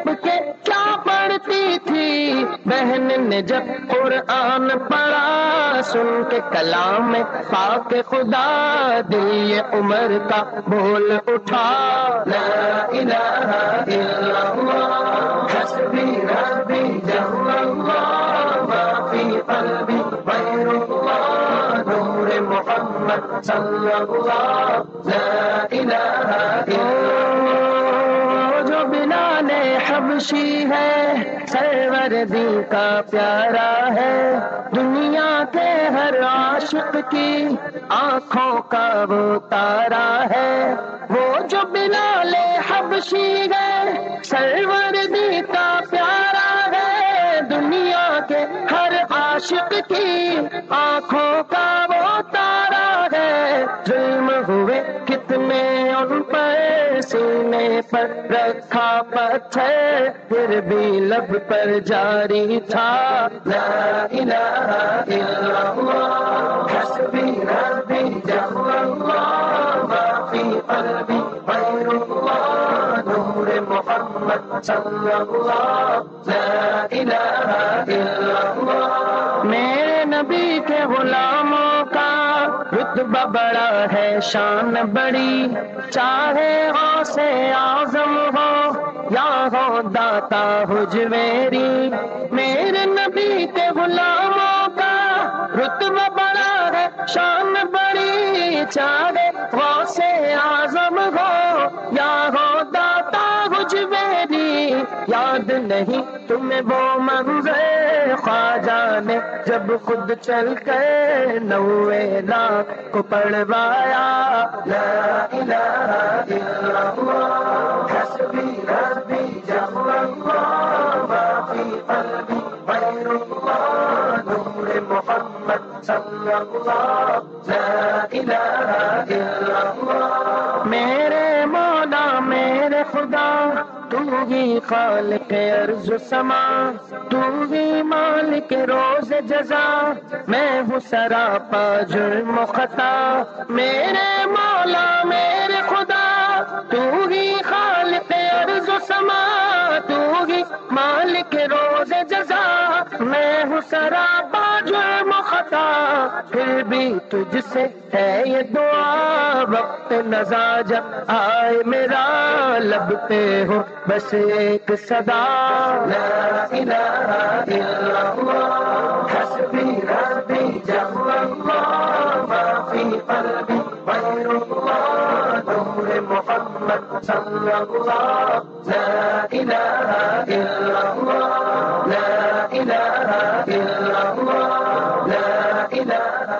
کیا پڑھتی تھی بہن نے جب قرآن پڑھا سن کے کلام پاک خدا دل یہ عمر کا بول اٹھا لا الہ الا اللہ حسبی ربی جل اللہ ما فی قلبی غیر اللہ نور محمد صلی اللہ لا الہ الا اللہ جو بلال حبشی ہے سروردی کا پیارا ہے دنیا کے ہر عاشق کی آنکھوں کا وہ تارا ہے وہ جو بلال حبشی ہے سروردی کا پیارا ہے دنیا کے ہر عاشق کی آنکھوں کا وہ تارا ہے ظلم ہوئے کتنے ان پر سینے پر رکھا پتھر پھر بھی لب پر جاری تھا لا الہ الا اللہ حسبی ربی جل اللہ ما فی قلبی غیر اللہ نور محمد صلی اللہ لا الہ الا اللہ میرے نبی کے غلاموں کا رتبہ بڑا ہے شان بڑی چاہے غوث اعظم ہو یا ہو داتا حجویری میرے نبی کے غلاموں کا رتبہ بڑا ہے شان بڑی چاہے غوث اعظم ہو یا ہو داتا حجویری یاد نہیں تمہیں وہ منظر خواجہ جانے جب خود چل کر 90 لاکھ کو پڑھوایا. لا الہ الا اللہ حسبی ربی جل اللہ ما فی قلبی غیر اللہ نور محمد صلی اللہ. لا الہ الا اللہ. میرے مولا میرے خدا تو ہی خالق ارض و سما، تو ہی مالک روز جزا، میں ہوں سراپا جرم و خطا. میرے مولا میرے خدا تو ہی خالق ارض و سما، تو ہی مالک روز جزا، میں ہوں سراپا جرم و خطا. پھر بھی تجھ سے ہے یہ دعا وقت نزا جب آئے میرا، لب پہ ہو بس ایک صدا. لا الہ الا اللہ حسبی ربی جل اللہ ما فی قلبی غیر اللہ نور محمد صلی اللہ. لا الہ الا اللہ لا الہ الا اللہ لا الہ.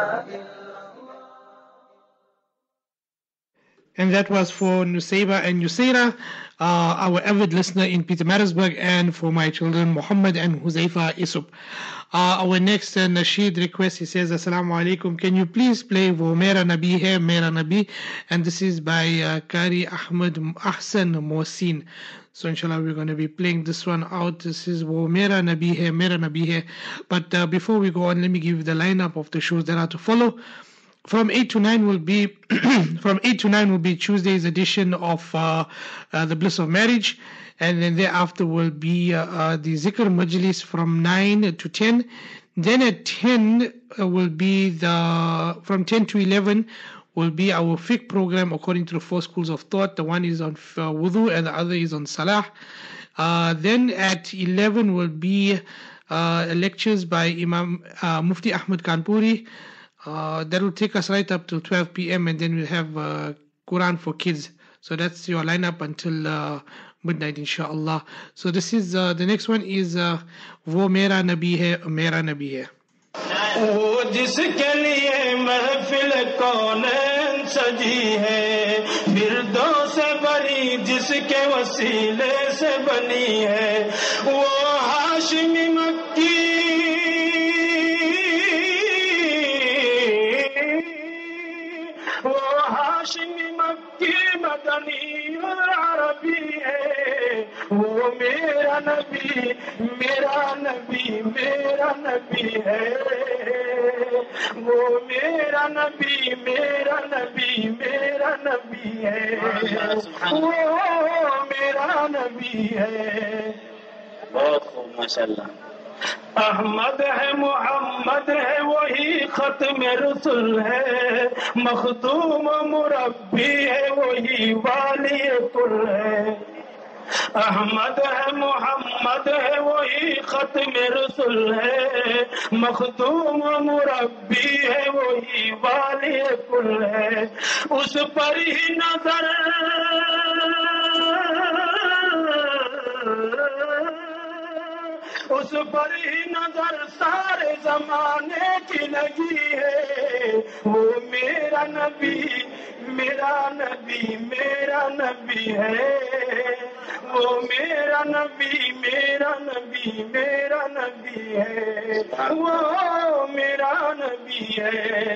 And that was for Nusayba and Yusaira, our avid listener in Pietermaritzburg, and for my children Muhammad and Huzaifa Isub. Our next Nasheed request, he says, Assalamu alaikum, can you please play Wo Mera Nabi Hai, Mera Nabi? And this is by Qari Ahmad Ahsan Mohsin. So inshallah we're going to be playing this one out. This is Wo Mera Nabi Hai, Mera Nabi Hai. But before we go on, let me give you the lineup of the shows that are to follow. From 8 to 9 will be Tuesday's edition of the Bliss of Marriage, and then thereafter will be the Zikr Majlis from 9 to 10. Then at 10 will be from 10 to 11 will be our fiqh program according to the 4 schools of thought. The one is on wudu and the other is on salah. Then at 11 will be lectures by Imam Mufti Ahmad Kanpuri. That will take us right up till 12 p.m. and then we'll have Quran for kids. So that's your lineup until midnight, inshallah. So this is the next one is Wo Mera Nabi Hai, Mera Nabi Hai. وہ جس کے لیے محفل کونین سجی ہے، مردوں سے بری جس کے وسیلے سے بنی ہے، وہ ہاشمی مکی، وہ ہاشمی مکی مدنی اور عربی ہے، وہ میرا نبی میرا نبی میرا نبی ہے، وہ میرا نبی میرا نبی میرا نبی ہے، وہ میرا نبی ہے. بہت خوب ماشاءاللہ. احمد ہے محمد ہے وہی ختم رسول ہے، مخدوم مربی ہے وہی والی کل ہے. احمد ہے محمد ہے وہی ختم رسول ہے، مخدوم مربی ہے وہی والی کل ہے. اس پر ہی نظر اس پر ہی نظر سارے زمانے کی لگی ہے، وہ میرا نبی میرا نبی میرا نبی ہے، وہ میرا نبی میرا نبی میرا نبی ہے، وہ میرا نبی ہے.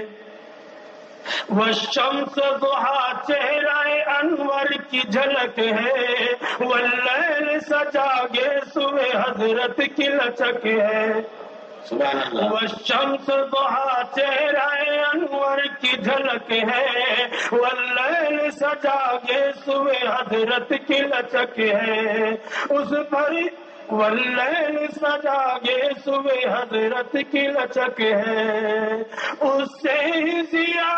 والشمس ضحا چہرہ انور کی جھلک ہے، واللیل سجاگے سوے حضرت کی لچک ہے. والشمس ضحا چہرہ انور کی جھلک ہے، واللیل سجاگے سوے حضرت کی لچک ہے. اس پر واللیل سجاگے سوے حضرت کی لچک ہے. اس سے ہی ضیا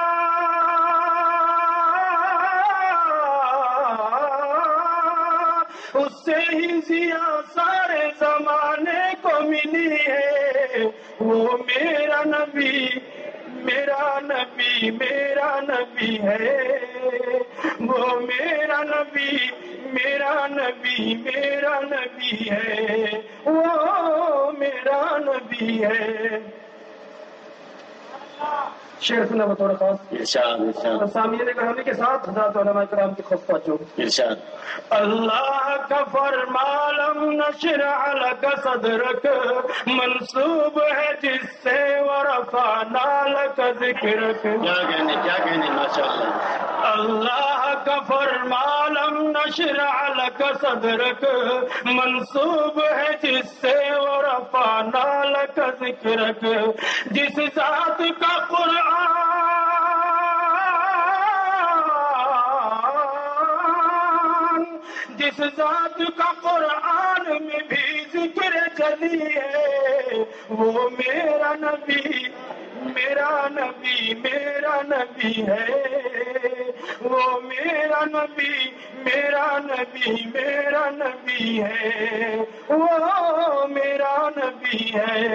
اس سے ہی ضیا سارے زمانے کو ملی ہے، وہ میرا نبی میرا نبی میرا نبی ہے، وہ میرا نبی میرا نبی میرا نبی ہے، وہ میرا نبی نبی ہے. شعر سنا بطور خاص. ارشاد. سامعین گرامی کے ساتھ حضرات علماء کرام کی خود پہنچو. ارشاد. اللہ کا فرما لم نشرح لك صدرك منصوب ہے جس سے ورفعنا لك ذکرک. کیا کہنے ماشاءاللہ. اللہ کا فرما لم نشرح لك صدرك منصوب ہے جس سے ورفعنا لك ذکرک. جس ذات کا قرآن جس ذات کا قرآن میں بھی ذکر جلی ہے وہ میرا نبی میرا نبی میرا نبی ہے. وہ میرا نبی میرا نبی میرا نبی ہے. وہ میرا نبی ہے.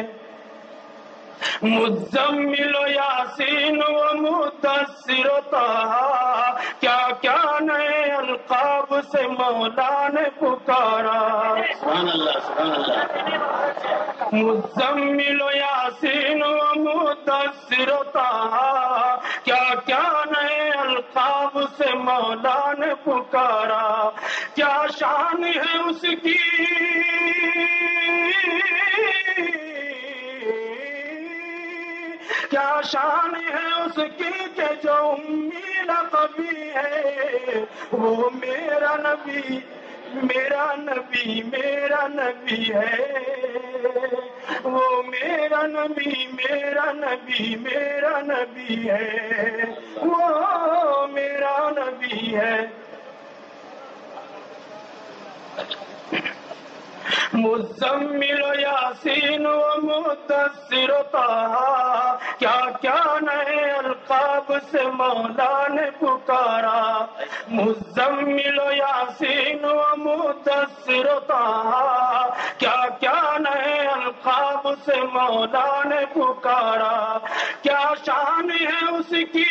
مزمل و یاسین و مدثر و طہا کیا کیا نئے القاب سے مولا نے پکارا. سبحان اللہ سبحان اللہ. مزمل و یاسین و مدثر و طہا کیا کیا نئے القاب سے مولا نے پکارا. کیا شان ہے اس کی کیا شان ہے اس کی کہ جو امی لقبی ہے. وہ میرا نبی میرا نبی میرا نبی ہے. وہ میرا نبی میرا نبی میرا نبی ہے. وہ میرا نبی ہے. مزمل و یاسین و مدثر و طہا کیا کیا نئے القاب سے مولا نے پکارا. مزمل و یاسین و مدثر و طہا کیا کیا نئے القاب سے مولا نے پکارا. کیا شان ہے اس کی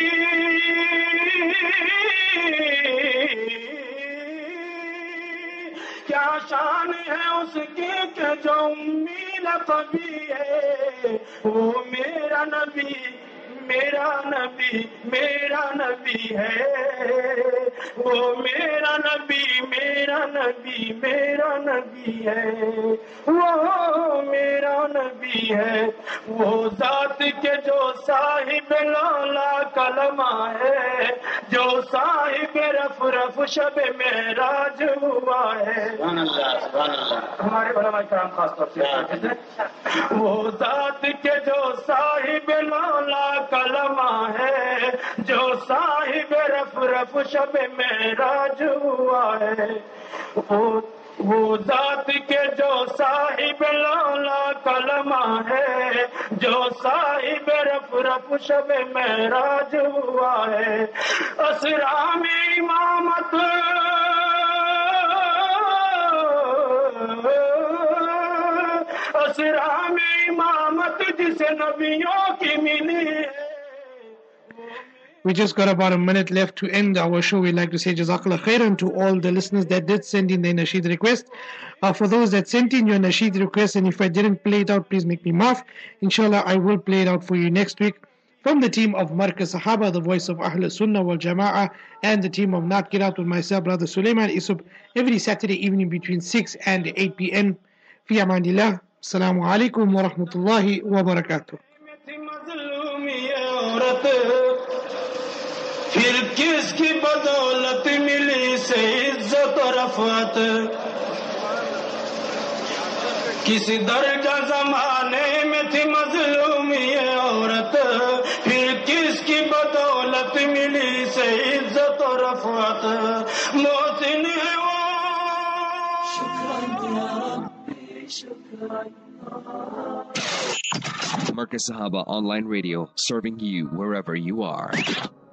کیا شان ہے اس کی کہ جو امی لقبی ہے. وہ میرا نبی میرا نبی میرا نبی ہے. وہ میرا نبی میرا نبی میرا نبی ہے. وہ میرا نبی ہے. وہ ذات کے جو صاحب لالا کلمہ ہے جو صاحب رف رف شب معراج ہوا ہے. سبحان اللہ سبحان اللہ. ہمارے علماء کرام خاص طور سے وہ ذات کے جو صاحب لالا کلمہ ہے جو صاحب رف رف شب معراج ہوا ہے. وہ ذات کے جو صاحب لالا کلمہ ہے جو صاحب رف رف شب معراج ہوا ہے. اسرا میں امامت اسرا میں امامت جسے نبیوں کی ملی ہے. We just got about a minute left to end our show. We'd like to say Jazakallah khairan to all the listeners that did send in their nasheed request. For those that sent in your nasheed request, and if I didn't play it out, please make me maaf. Inshallah, I will play it out for you next week. From the team of Markaz Sahaba, the voice of Ahl Sunnah wal Jama'ah, and the team of Naat Kirat with myself, Brother Sulaiman Isub, every Saturday evening between 6 and 8 p.m. Fi amanillah. Assalamu alaikum wa rahmatullahi wa barakatuh. پھر کس کی بدولت ملی سے عزت و رفعت. کسی درجہ زمانے میں تھی مظلوم یہ عورت. پھر کس کی بدولت ملی سے عزت و رفعت. محسن ہے وہ Markaz Sahaba Online Radio, serving you wherever you are.